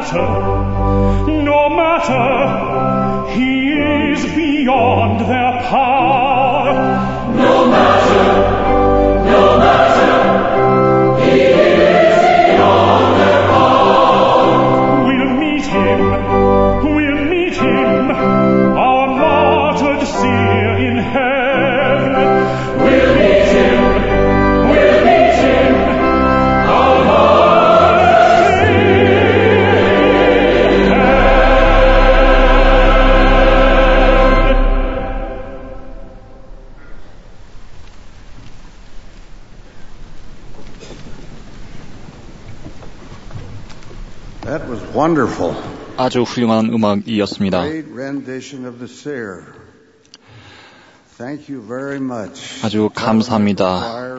아주 훌륭한 음악이었습니다. 아주 감사합니다.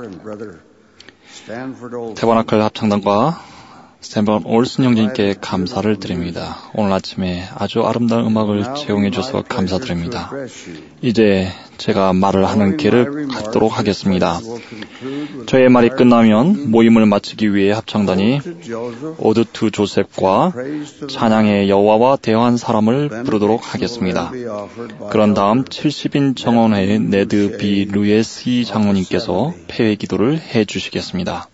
태버나클 합창단과 스탠포드 올슨 형제님께 감사를 드립니다. 오늘 아침에 아주 아름다운 음악을 제공해 주셔서 감사드립니다. 이제 제가 말을 하는 기회를 갖도록 하겠습니다. 저의 말이 끝나면 모임을 마치기 위해 합창단이 오드투 조셉과 찬양의 여호와와 대화한 사람을 부르도록 하겠습니다. 그런 다음 70인 정원회의 네드 비 루에시 장로님께서 폐회 기도를 해 주시겠습니다.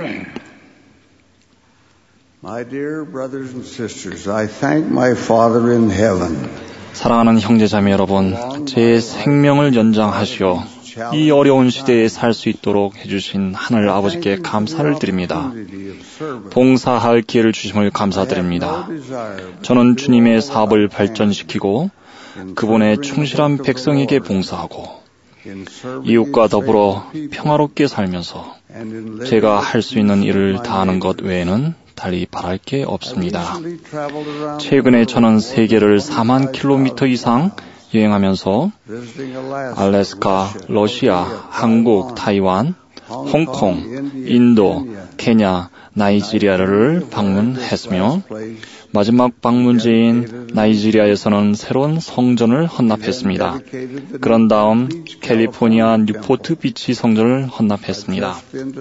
My dear brothers and sisters, I thank my Father in heaven. 사랑하는 형제자매 여러분, 제 생명을 연장하시어 이 어려운 시대에 살 수 있도록 해주신 하늘 아버지께 감사를 드립니다. 봉사할 기회를 주심을 감사드립니다. 저는 주님의 사업을 발전시키고 그분의 충실한 백성에게 봉사하고 이웃과 더불어 평화롭게 살면서 제가 할 수 있는 일을 다하는 것 외에는 달리 바랄 게 없습니다. 최근에 저는 세계를 4만 킬로미터 이상 여행하면서 알래스카, 러시아, 한국, 타이완, 홍콩, 인도, 케냐, 나이지리아를 방문했으며 마지막 방문지인 나이지리아에서는 새로운 성전을 헌납했습니다. 그런 다음 캘리포니아 뉴포트 비치 성전을 헌납했습니다.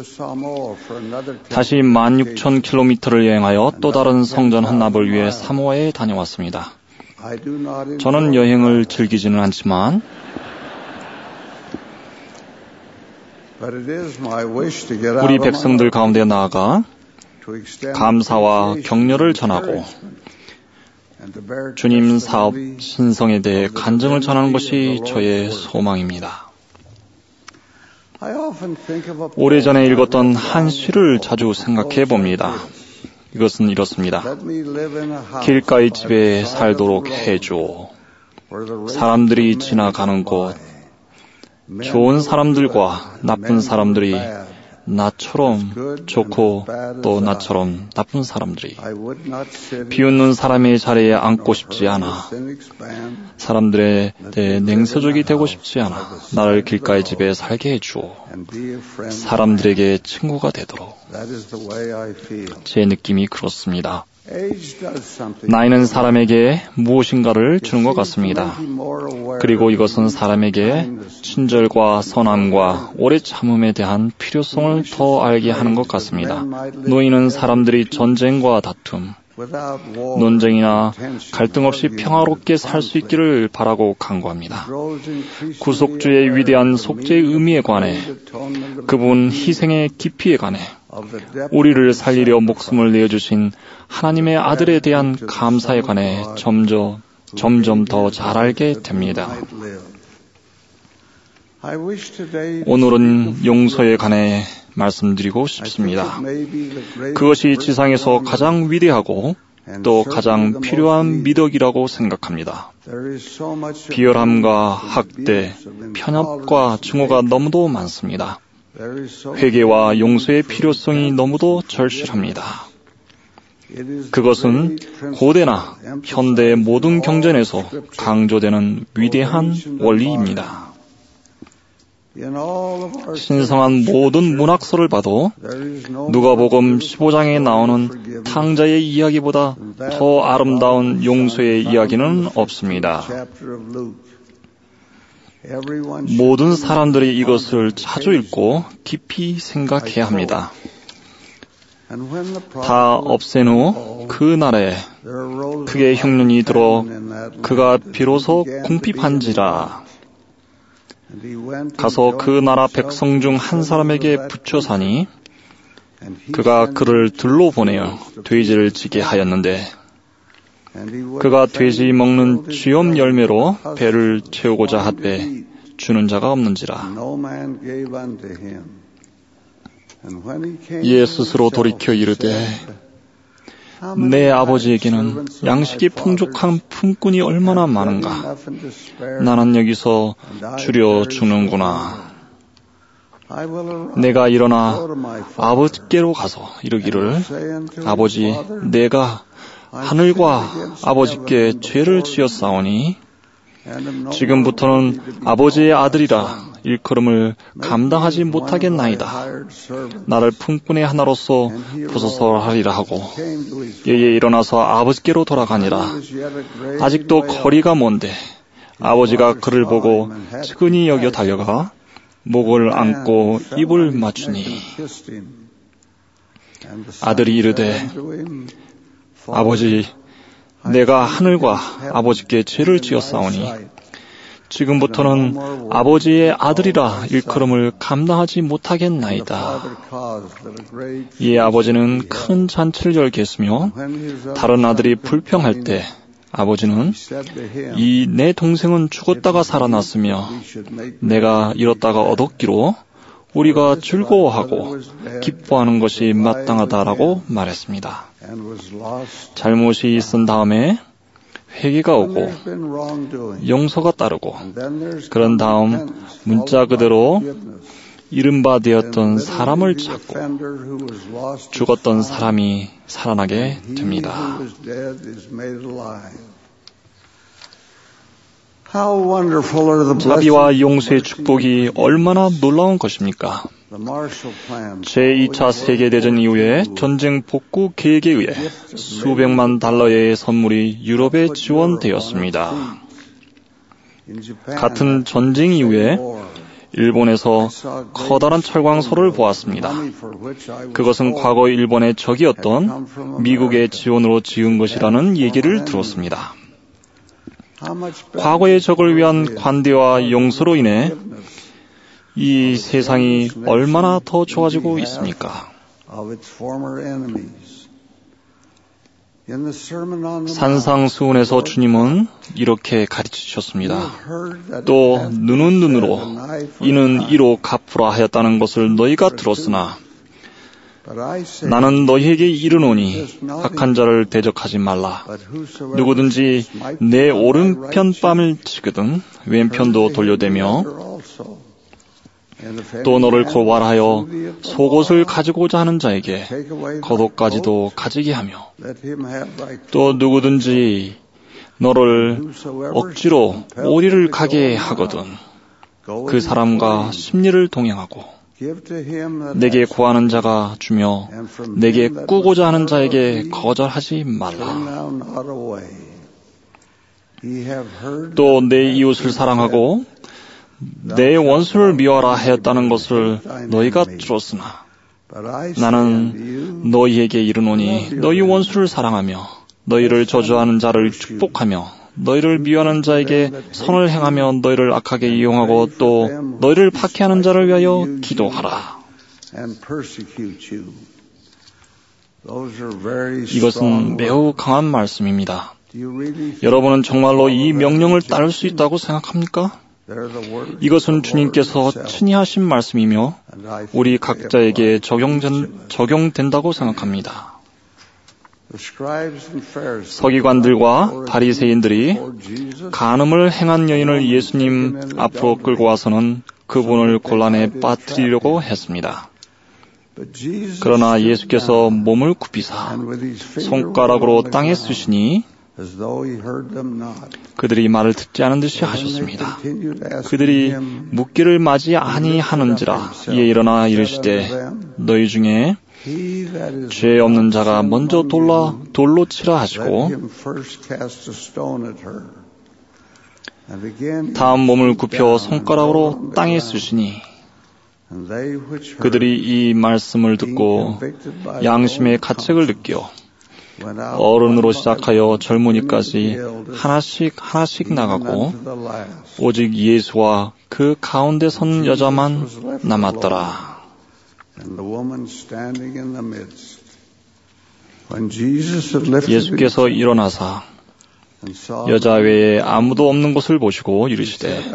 다시 16,000km를 여행하여 또 다른 성전 헌납을 위해 사모아에 다녀왔습니다. 저는 여행을 즐기지는 않지만 우리 백성들 가운데 나아가 감사와 격려를 전하고 주님 사업 신성에 대해 간증을 전하는 것이 저의 소망입니다. 오래전에 읽었던 한 시를 자주 생각해 봅니다. 이것은 이렇습니다. 길가의 집에 살도록 해줘. 사람들이 지나가는 곳, 좋은 사람들과 나쁜 사람들이 나처럼 좋고 또 나처럼 나쁜 사람들이 비웃는 사람의 자리에 앉고 싶지 않아. 사람들에 대해 냉소적이 되고 싶지 않아. 나를 길가의 집에 살게 해주오. 사람들에게 친구가 되도록. 제 느낌이 그렇습니다. 나이는 사람에게 무엇인가를 주는 것 같습니다. 그리고 이것은 사람에게 친절과 선함과 오래 참음에 대한 필요성을 더 알게 하는 것 같습니다. 노인은 사람들이 전쟁과 다툼, 논쟁이나 갈등 없이 평화롭게 살 수 있기를 바라고 간구합니다. 구속주의 위대한 속죄의 의미에 관해, 그분 희생의 깊이에 관해, 우리를 살리려 목숨을 내어주신 하나님의 아들에 대한 감사에 관해 점점 더 잘 알게 됩니다. 오늘은 용서에 관해 말씀드리고 싶습니다. 그것이 지상에서 가장 위대하고 또 가장 필요한 미덕이라고 생각합니다. 비열함과 학대, 편협과 증오가 너무도 많습니다. 회개와 용서의 필요성이 너무도 절실합니다. 그것은 고대나 현대의 모든 경전에서 강조되는 위대한 원리입니다. 신성한 모든 문학서를 봐도 누가복음 15장에 나오는 탕자의 이야기보다 더 아름다운 용서의 이야기는 없습니다. 모든 사람들이 이것을 자주 읽고 깊이 생각해야 합니다. 다 없앤 후 그 날에 그의 흉년이 들어 그가 비로소 궁핍한지라. 가서 그 나라 백성 중 한 사람에게 붙여 사니 그가 그를 들로 보내어 돼지를 지게 하였는데 그가 돼지 먹는 쥐엄 열매로 배를 채우고자 하되 주는 자가 없는지라. 이에 스스로 돌이켜 이르되 내 아버지에게는 양식이 풍족한 품꾼이 얼마나 많은가. 나는 여기서 줄여 주는구나. 내가 일어나 아버지께로 가서 이르기를 아버지, 내가 하늘과 아버지께 죄를 지었사오니 지금부터는 아버지의 아들이라 일컬음을 감당하지 못하겠나이다. 나를 품꾼의 하나로서 부서서하리라 하고 예에 일어나서 아버지께로 돌아가니라. 아직도 거리가 먼데 아버지가 그를 보고 측은히 여겨 달려가 목을 안고 입을 맞추니 아들이 이르되 아버지, 내가 하늘과 아버지께 죄를 지었사오니 지금부터는 아버지의 아들이라 일컬음을 감당하지 못하겠나이다. 이에 아버지는 큰 잔치를 열게 했으며 다른 아들이 불평할 때 아버지는 이 내 동생은 죽었다가 살아났으며 내가 잃었다가 얻었기로 우리가 즐거워하고 기뻐하는 것이 마땅하다라고 말했습니다. 잘못이 있은 다음에 회개가 오고 용서가 따르고 그런 다음 문자 그대로 이른바 되었던 사람을 찾고 죽었던 사람이 살아나게 됩니다. 자비와 용서의 축복이 얼마나 놀라운 것입니까? 제2차 세계대전 이후에 전쟁 복구 계획에 의해 수백만 달러의 선물이 유럽에 지원되었습니다. 같은 전쟁 이후에 일본에서 커다란 철광소를 보았습니다. 그것은 과거 일본의 적이었던 미국의 지원으로 지은 것이라는 얘기를 들었습니다. 과거의 적을 위한 관대와 용서로 인해 이 세상이 얼마나 더 좋아지고 있습니까? 산상수훈에서 주님은 이렇게 가르치셨습니다. 또 눈은 눈으로 이는 이로 갚으라 하였다는 것을 너희가 들었으나 나는 너희에게 이르노니 악한 자를 대적하지 말라. 누구든지 내 오른편 뺨을 치거든 왼편도 돌려대며 또 너를 고발하여 속옷을 가지고자 하는 자에게 겉옷까지도 가지게 하며 또 누구든지 너를 억지로 오리를 가게 하거든 그 사람과 심리를 동행하고 내게 구하는 자가 주며 내게 꾸고자 하는 자에게 거절하지 말라. 또 내 이웃을 사랑하고 내 원수를 미워하라 하였다는 것을 너희가 들었으나 나는 너희에게 이르노니 너희 원수를 사랑하며 너희를 저주하는 자를 축복하며 너희를 미워하는 자에게 선을 행하며 너희를 악하게 이용하고 또 너희를 박해하는 자를 위하여 기도하라. 이것은 매우 강한 말씀입니다. 여러분은 정말로 이 명령을 따를 수 있다고 생각합니까? 이것은 주님께서 친히 하신 말씀이며 우리 각자에게 적용된다고 생각합니다. 서기관들과 바리새인들이 간음을 행한 여인을 예수님 앞으로 끌고 와서는 그분을 곤란에 빠뜨리려고 했습니다. 그러나 예수께서 몸을 굽히사 손가락으로 땅에 쓰시니 그들이 말을 듣지 않은 듯이 하셨습니다. 그들이 묻기를 마지 아니하는지라 이에 일어나 이르시되 너희 중에 죄 없는 자가 먼저 돌로 치라 하시고 다음 몸을 굽혀 손가락으로 땅에 쓰시니 그들이 이 말씀을 듣고 양심의 가책을 느껴 어른으로 시작하여 젊은이까지 하나씩 나가고 오직 예수와 그 가운데 선 여자만 남았더라. 예수께서 일어나사 여자 외에 아무도 없는 곳을 보시고 이르시되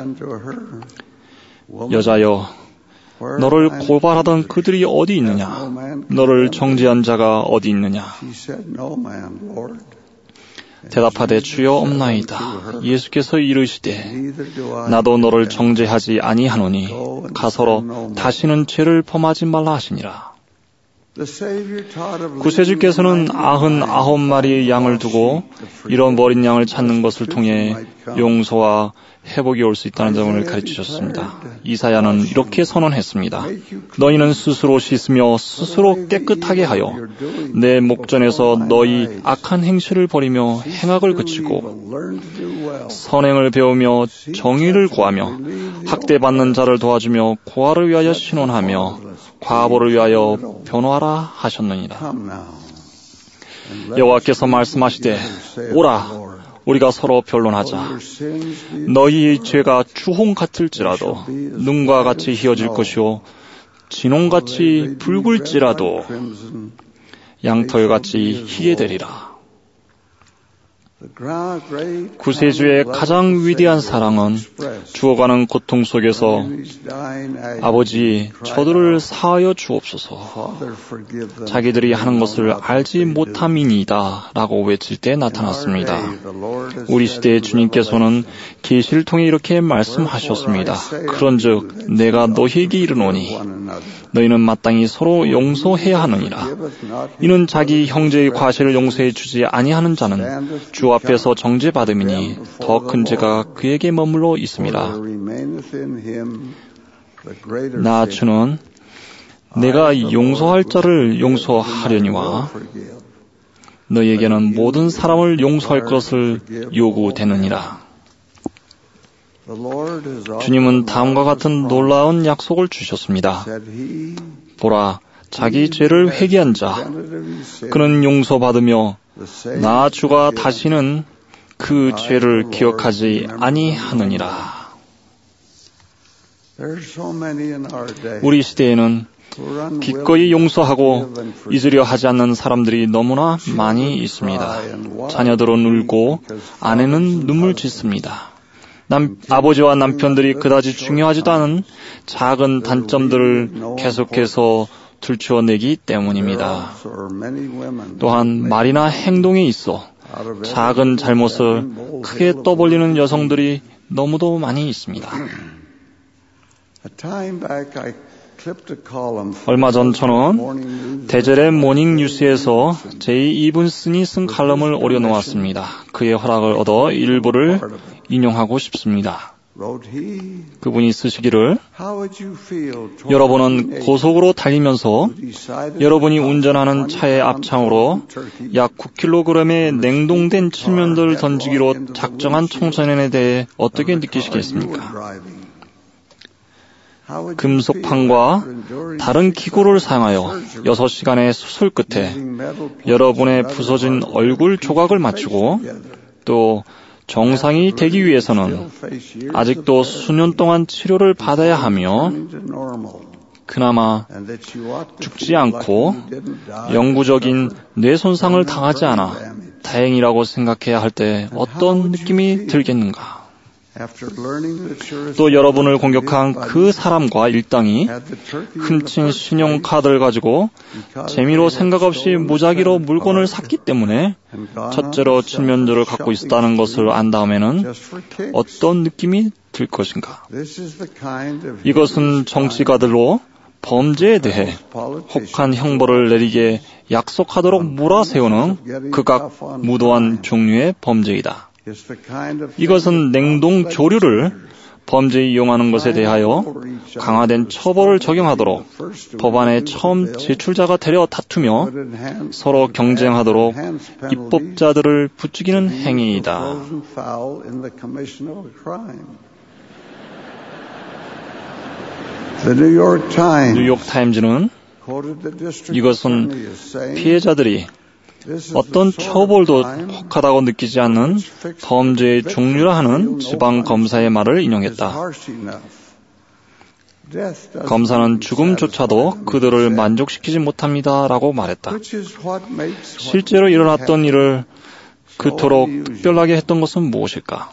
여자여 너를 고발하던 그들이 어디 있느냐? 너를 정죄한 자가 어디 있느냐? 대답하되 주여 없나이다. 예수께서 이르시되 나도 너를 정죄하지 아니하노니 가서로 다시는 죄를 범하지 말라 하시니라. 구세주께서는 99마리의 양을 두고 잃어버린 양을 찾는 것을 통해 용서와 회복이 올 수 있다는 점을 가르치셨습니다. 이사야는 이렇게 선언했습니다. 너희는 스스로 씻으며 스스로 깨끗하게 하여 내 목전에서 너희 악한 행실을 버리며 행악을 그치고 선행을 배우며 정의를 구하며 학대받는 자를 도와주며 고아를 위하여 신원하며 과부를 위하여 변호하라 하셨느니라. 여호와께서 말씀하시되 오라 우리가 서로 변론하자. 너희의 죄가 주홍 같을지라도 눈과 같이 희어질 것이요 진홍같이 붉을지라도 양털같이 희게 되리라. 구세주의 가장 위대한 사랑은 죽어가는 고통 속에서 아버지 저들을 사하여 주옵소서 자기들이 하는 것을 알지 못함이니이다 라고 외칠 때 나타났습니다. 우리 시대의 주님께서는 계시를 통해 이렇게 말씀하셨습니다. 그런즉 내가 너희에게 이르노니 너희는 마땅히 서로 용서해야 하느니라. 이는 자기 형제의 과실을 용서해 주지 아니하는 자는 주 앞에서 정죄받음이니 더 큰 죄가 그에게 머물러 있습니다. 나 주는 내가 용서할 자를 용서하려니와 너희에게는 모든 사람을 용서할 것을 요구되느니라. 주님은 다음과 같은 놀라운 약속을 주셨습니다. 보라, 자기 죄를 회개한 자, 그는 용서받으며 나 주가 다시는 그 죄를 기억하지 아니하느니라. 우리 시대에는 기꺼이 용서하고 잊으려 하지 않는 사람들이 너무나 많이 있습니다. 자녀들은 울고 아내는 눈물 짓습니다. 아버지와 남편들이 그다지 중요하지도 않은 작은 단점들을 계속해서 들추어내기 때문입니다. 또한 말이나 행동에 있어 작은 잘못을 크게 떠벌리는 여성들이 너무도 많이 있습니다. 얼마 전 저는 대절의 모닝 뉴스에서 제이 이븐슨이 쓴 칼럼을 올려놓았습니다. 그의 허락을 얻어 일부를 인용하고 싶습니다. 그분이 쓰시기를 여러분은 고속으로 달리면서 여러분이 운전하는 차의 앞창으로 약 9kg의 냉동된 칠면조를 던지기로 작정한 청소년에 대해 어떻게 느끼시겠습니까? 금속판과 다른 기구를 사용하여 6시간의 수술 끝에 여러분의 부서진 얼굴 조각을 맞추고 또 정상이 되기 위해서는 아직도 수년 동안 치료를 받아야 하며 그나마 죽지 않고 영구적인 뇌 손상을 당하지 않아 다행이라고 생각해야 할 때 어떤 느낌이 들겠는가? 또 여러분을 공격한 그 사람과 일당이 훔친 신용카드를 가지고 재미로 생각 없이 무작위로 물건을 샀기 때문에 첫째로 칠면조를 갖고 있었다는 것을 안 다음에는 어떤 느낌이 들 것인가? 이것은 정치가들로 범죄에 대해 혹한 형벌을 내리게 약속하도록 몰아세우는 극악 무도한 종류의 범죄이다. 이것은 냉동 조류를 범죄에 이용하는 것에 대하여 강화된 처벌을 적용하도록 법안에 처음 제출자가 되려 다투며 서로 경쟁하도록 입법자들을 부추기는 행위이다. 뉴욕 타임즈는 이것은 피해자들이 어떤 처벌도 혹하다고 느끼지 않는 범죄의 종류라 하는 지방 검사의 말을 인용했다. 검사는 죽음조차도 그들을 만족시키지 못합니다라고 말했다. 실제로 일어났던 일을 그토록 특별하게 했던 것은 무엇일까?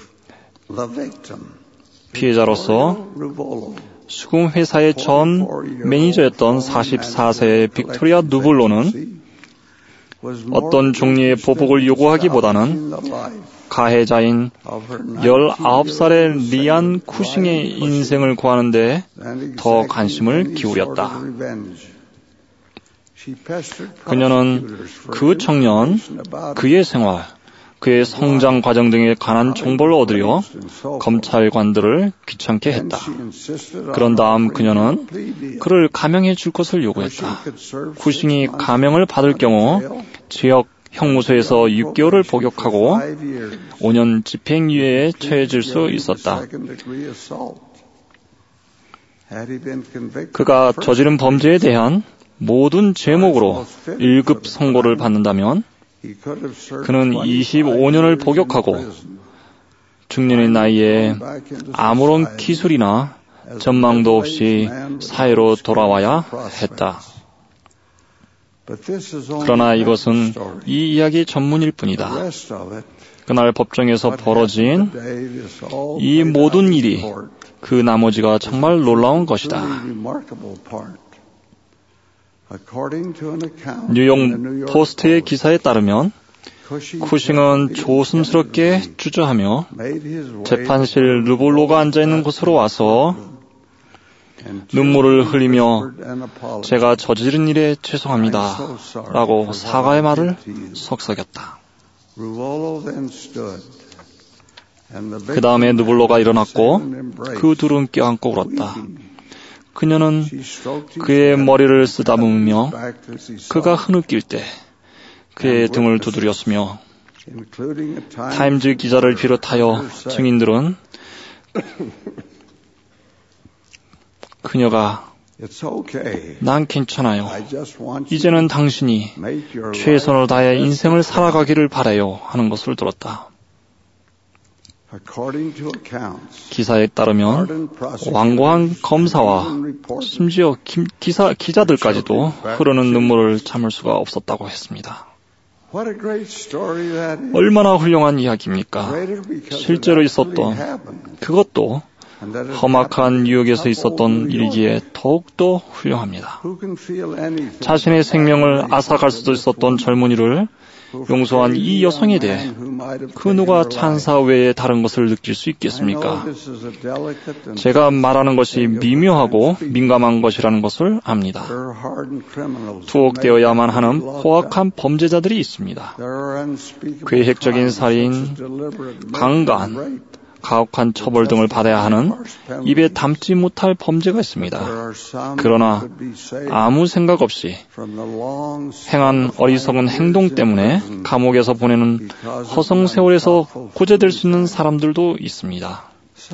피해자로서 수금 회사의 전 매니저였던 44세의 빅토리아 누블로는 어떤 종류의 보복을 요구하기보다는 가해자인 19살의 리안 쿠싱의 인생을 구하는 데 더 관심을 기울였다. 그녀는 그 청년, 그의 생활, 그의 성장 과정 등에 관한 정보를 얻으려 검찰관들을 귀찮게 했다. 그런 다음 그녀는 그를 감형해 줄 것을 요구했다. 쿠싱이 감형을 받을 경우 지역 형무소에서 6개월을 복역하고 5년 집행유예에 처해질 수 있었다. 그가 저지른 범죄에 대한 모든 제목으로 1급 선고를 받는다면 그는 25년을 복역하고 중년의 나이에 아무런 기술이나 전망도 없이 사회로 돌아와야 했다. 그러나 이것은 이 이야기의 전문일 뿐이다. 그날 법정에서 벌어진 이 모든 일이 그 나머지가 정말 놀라운 것이다. 뉴욕 포스트의 기사에 따르면 쿠싱은 조심스럽게 주저하며 재판실 르볼로가 앉아있는 곳으로 와서 눈물을 흘리며 제가 저지른 일에 죄송합니다 라고 사과의 말을 속삭였다. 그 다음에 누블로가 일어났고 그 둘은 껴안고 울었다. 그녀는 그의 머리를 쓰다듬으며 그가 흐느낄 때 그의 등을 두드렸으며 타임즈 기자를 비롯하여 증인들은 그녀가 난 괜찮아요. 이제는 당신이 최선을 다해 인생을 살아가기를 바라요 하는 것을 들었다. 기사에 따르면 완고한 검사와 심지어 기자들까지도 흐르는 눈물을 참을 수가 없었다고 했습니다. 얼마나 훌륭한 이야기입니까? 실제로 있었던 그것도 험악한 뉴욕에서 있었던 일이기에 더욱더 훌륭합니다. 자신의 생명을 앗아갈 수도 있었던 젊은이를 용서한 이 여성에 대해 그 누가 찬사 외에 다른 것을 느낄 수 있겠습니까? 제가 말하는 것이 미묘하고 민감한 것이라는 것을 압니다. 투옥되어야만 하는 포악한 범죄자들이 있습니다. 계획적인 살인, 강간, 가혹한 처벌 등을 받아야 하는 입에 담지 못할 범죄가 있습니다. 그러나 아무 생각 없이 행한 어리석은 행동 때문에 감옥에서 보내는 허송세월에서 구제될 수 있는 사람들도 있습니다.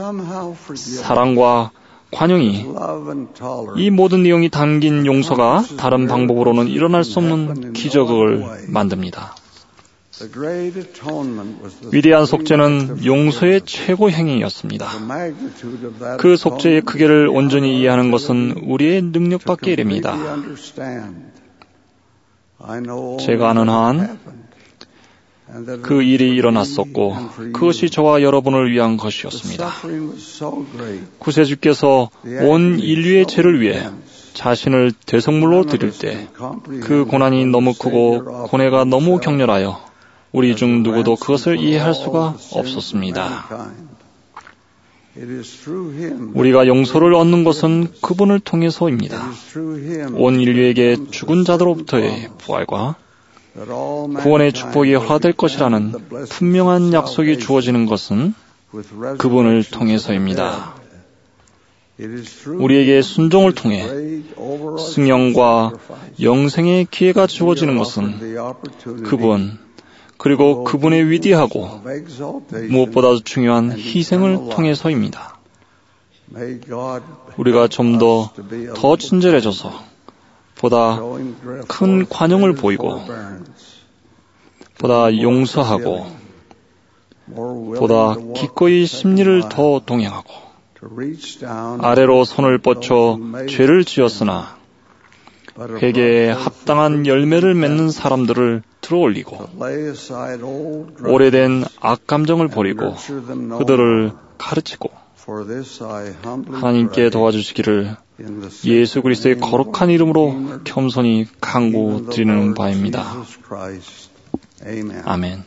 사랑과 관용이 이 모든 내용이 담긴 용서가 다른 방법으로는 일어날 수 없는 기적을 만듭니다. 위대한 속죄는 용서의 최고 행위였습니다. 그 속죄의 크기를 온전히 이해하는 것은 우리의 능력 밖의 일입니다. 제가 아는 한 그 일이 일어났었고 그것이 저와 여러분을 위한 것이었습니다. 구세주께서 온 인류의 죄를 위해 자신을 대성물로 드릴 때 그 고난이 너무 크고 고뇌가 너무 격렬하여 우리 중 누구도 그것을 이해할 수가 없었습니다. 우리가 용서를 얻는 것은 그분을 통해서입니다. 온 인류에게 죽은 자들로부터의 부활과 구원의 축복이 허락될 것이라는 분명한 약속이 주어지는 것은 그분을 통해서입니다. 우리에게 순종을 통해 승영과 영생의 기회가 주어지는 것은 그분, 그리고 그분의 위대하고 무엇보다도 중요한 희생을 통해서입니다. 우리가 좀 더 친절해져서 보다 큰 관용을 보이고 보다 용서하고 보다 기꺼이 심리를 더 동행하고 아래로 손을 뻗쳐 죄를 지었으나 회개에 합당한 열매를 맺는 사람들을 들어올리고 오래된 악감정을 버리고 그들을 가르치고 하나님께 도와주시기를 예수 그리스도의 거룩한 이름으로 겸손히 간구드리는 바입니다. 아멘.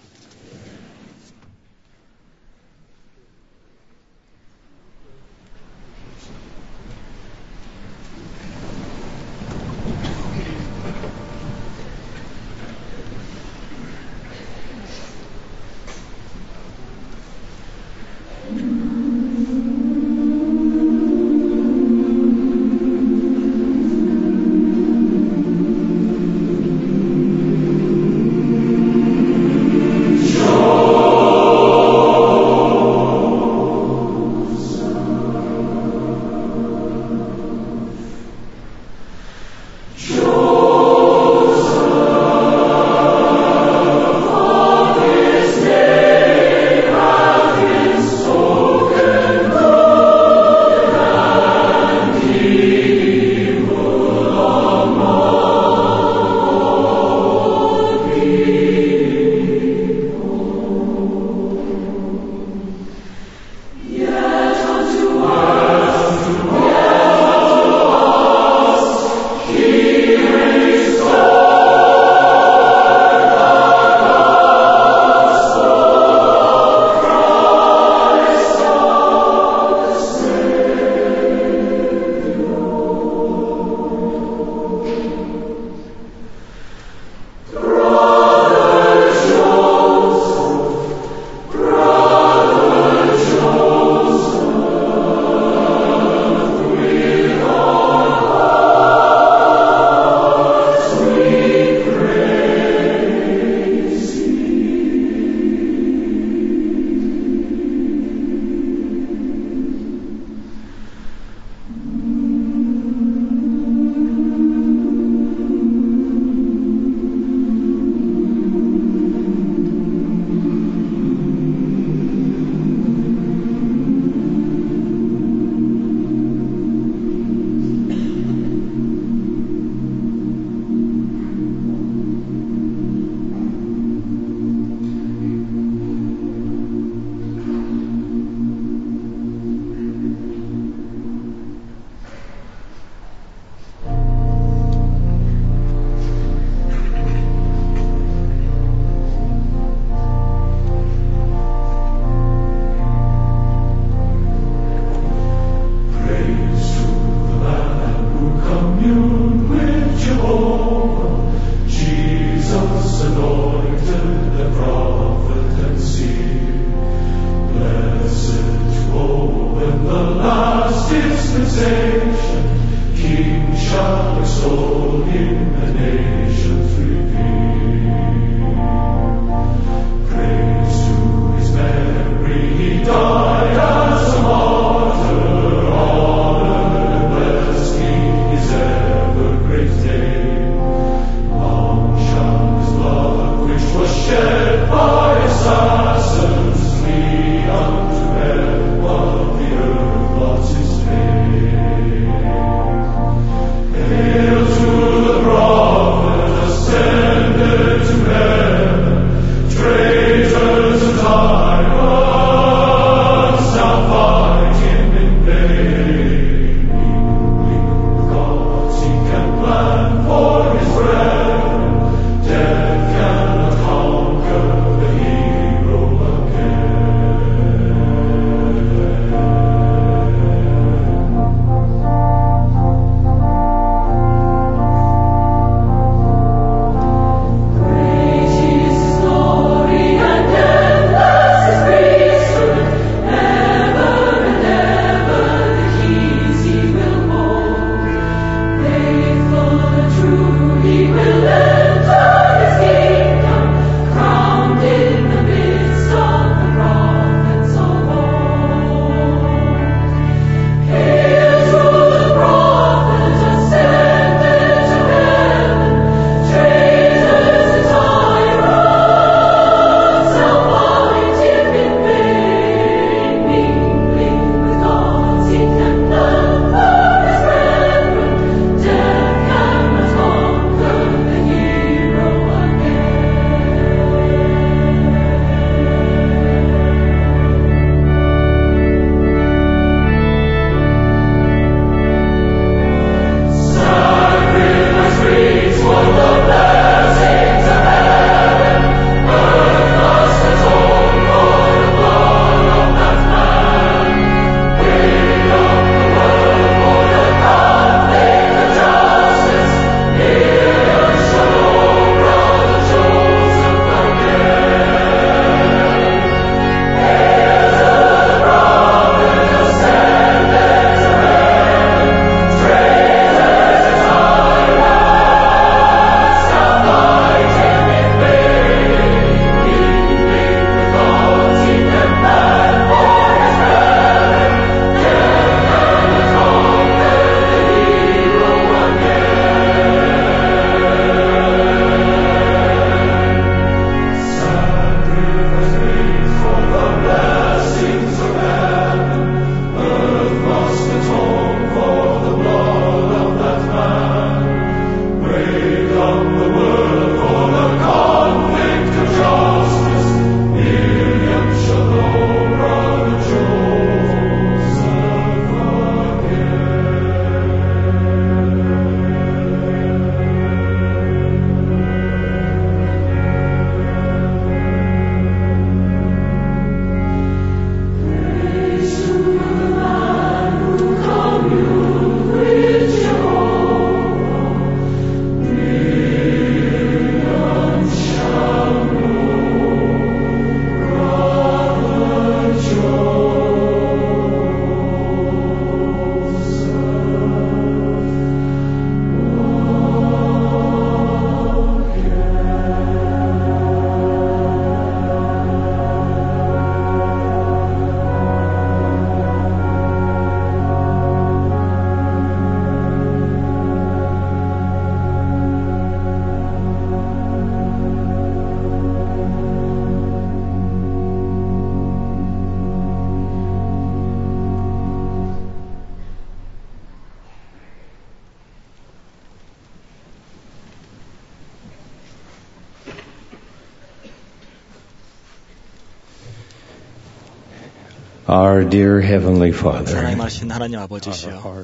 Our dear Heavenly Father, 사랑이 많으신 하나님 아버지시여,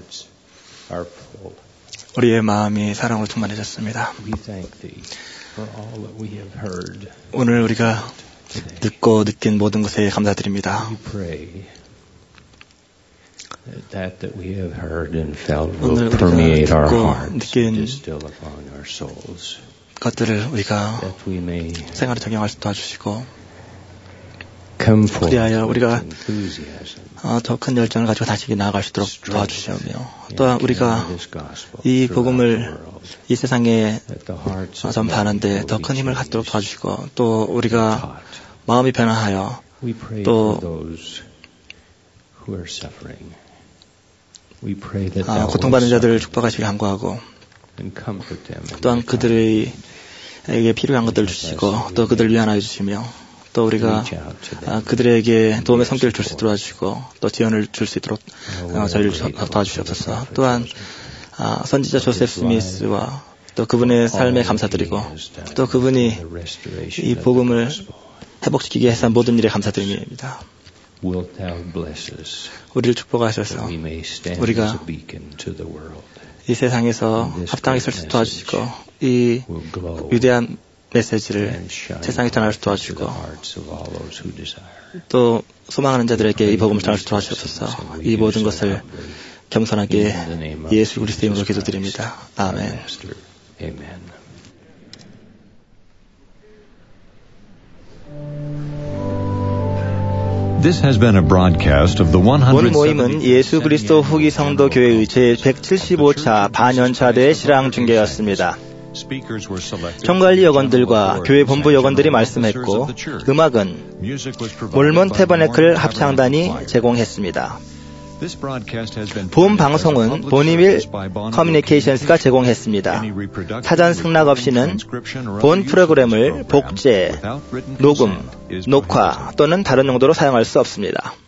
우리의 마음이 사랑으로 충만해졌습니다. 오늘 우리가 듣고 느낀 모든 것에 감사드립니다. 오늘 우리가 듣고 느낀 것들을 우리가 생활에 적용할 수 도와주시고, 그리하여 우리가 더 큰 열정을 가지고 다시 나아갈 수 있도록 도와주시며, 또한 우리가 이 복음을 이 세상에 전파하는데 더 큰 힘을 갖도록 도와주시고, 또 우리가 마음이 변화하여 또 고통받는 자들을 축복하시길 간구하고, 또한 그들에게 필요한 것들을 주시고 또 그들을 위안하여 주시며, 또 우리가 그들에게 도움의 손길을 줄 수 있도록 도와주시고 또 지원을 줄 수 있도록 저희를 도와주시옵소서. 또한 선지자 조셉 스미스와 또 그분의 삶에 감사드리고, 또 그분이 이 복음을 회복시키게 해서 모든 일에 감사드립니다. 우리를 축복하셔서 우리가 이 세상에서 합당하게 설 수 도와주시고, 이 위대한 메시지를 세상에 전할 수 도와주시고, 또 소망하는 자들에게 이 복음을 전할 수 도와주셔서 이 모든 것을 겸손하게 예수 그리스도의 이름으로 기도드립니다. 아멘. 본 모임은 예수 그리스도 후기 성도 교회의 제175차 반연차대 실황 중계였습니다. 총관리 여건들과 교회 본부 여건들이 말씀했고, 음악은 몰몬 태버네클 합창단이 제공했습니다. 본 방송은 보니빌 커뮤니케이션스가 제공했습니다. 사전 승낙 없이는 본 프로그램을 복제, 녹음, 녹화 또는 다른 용도로 사용할 수 없습니다.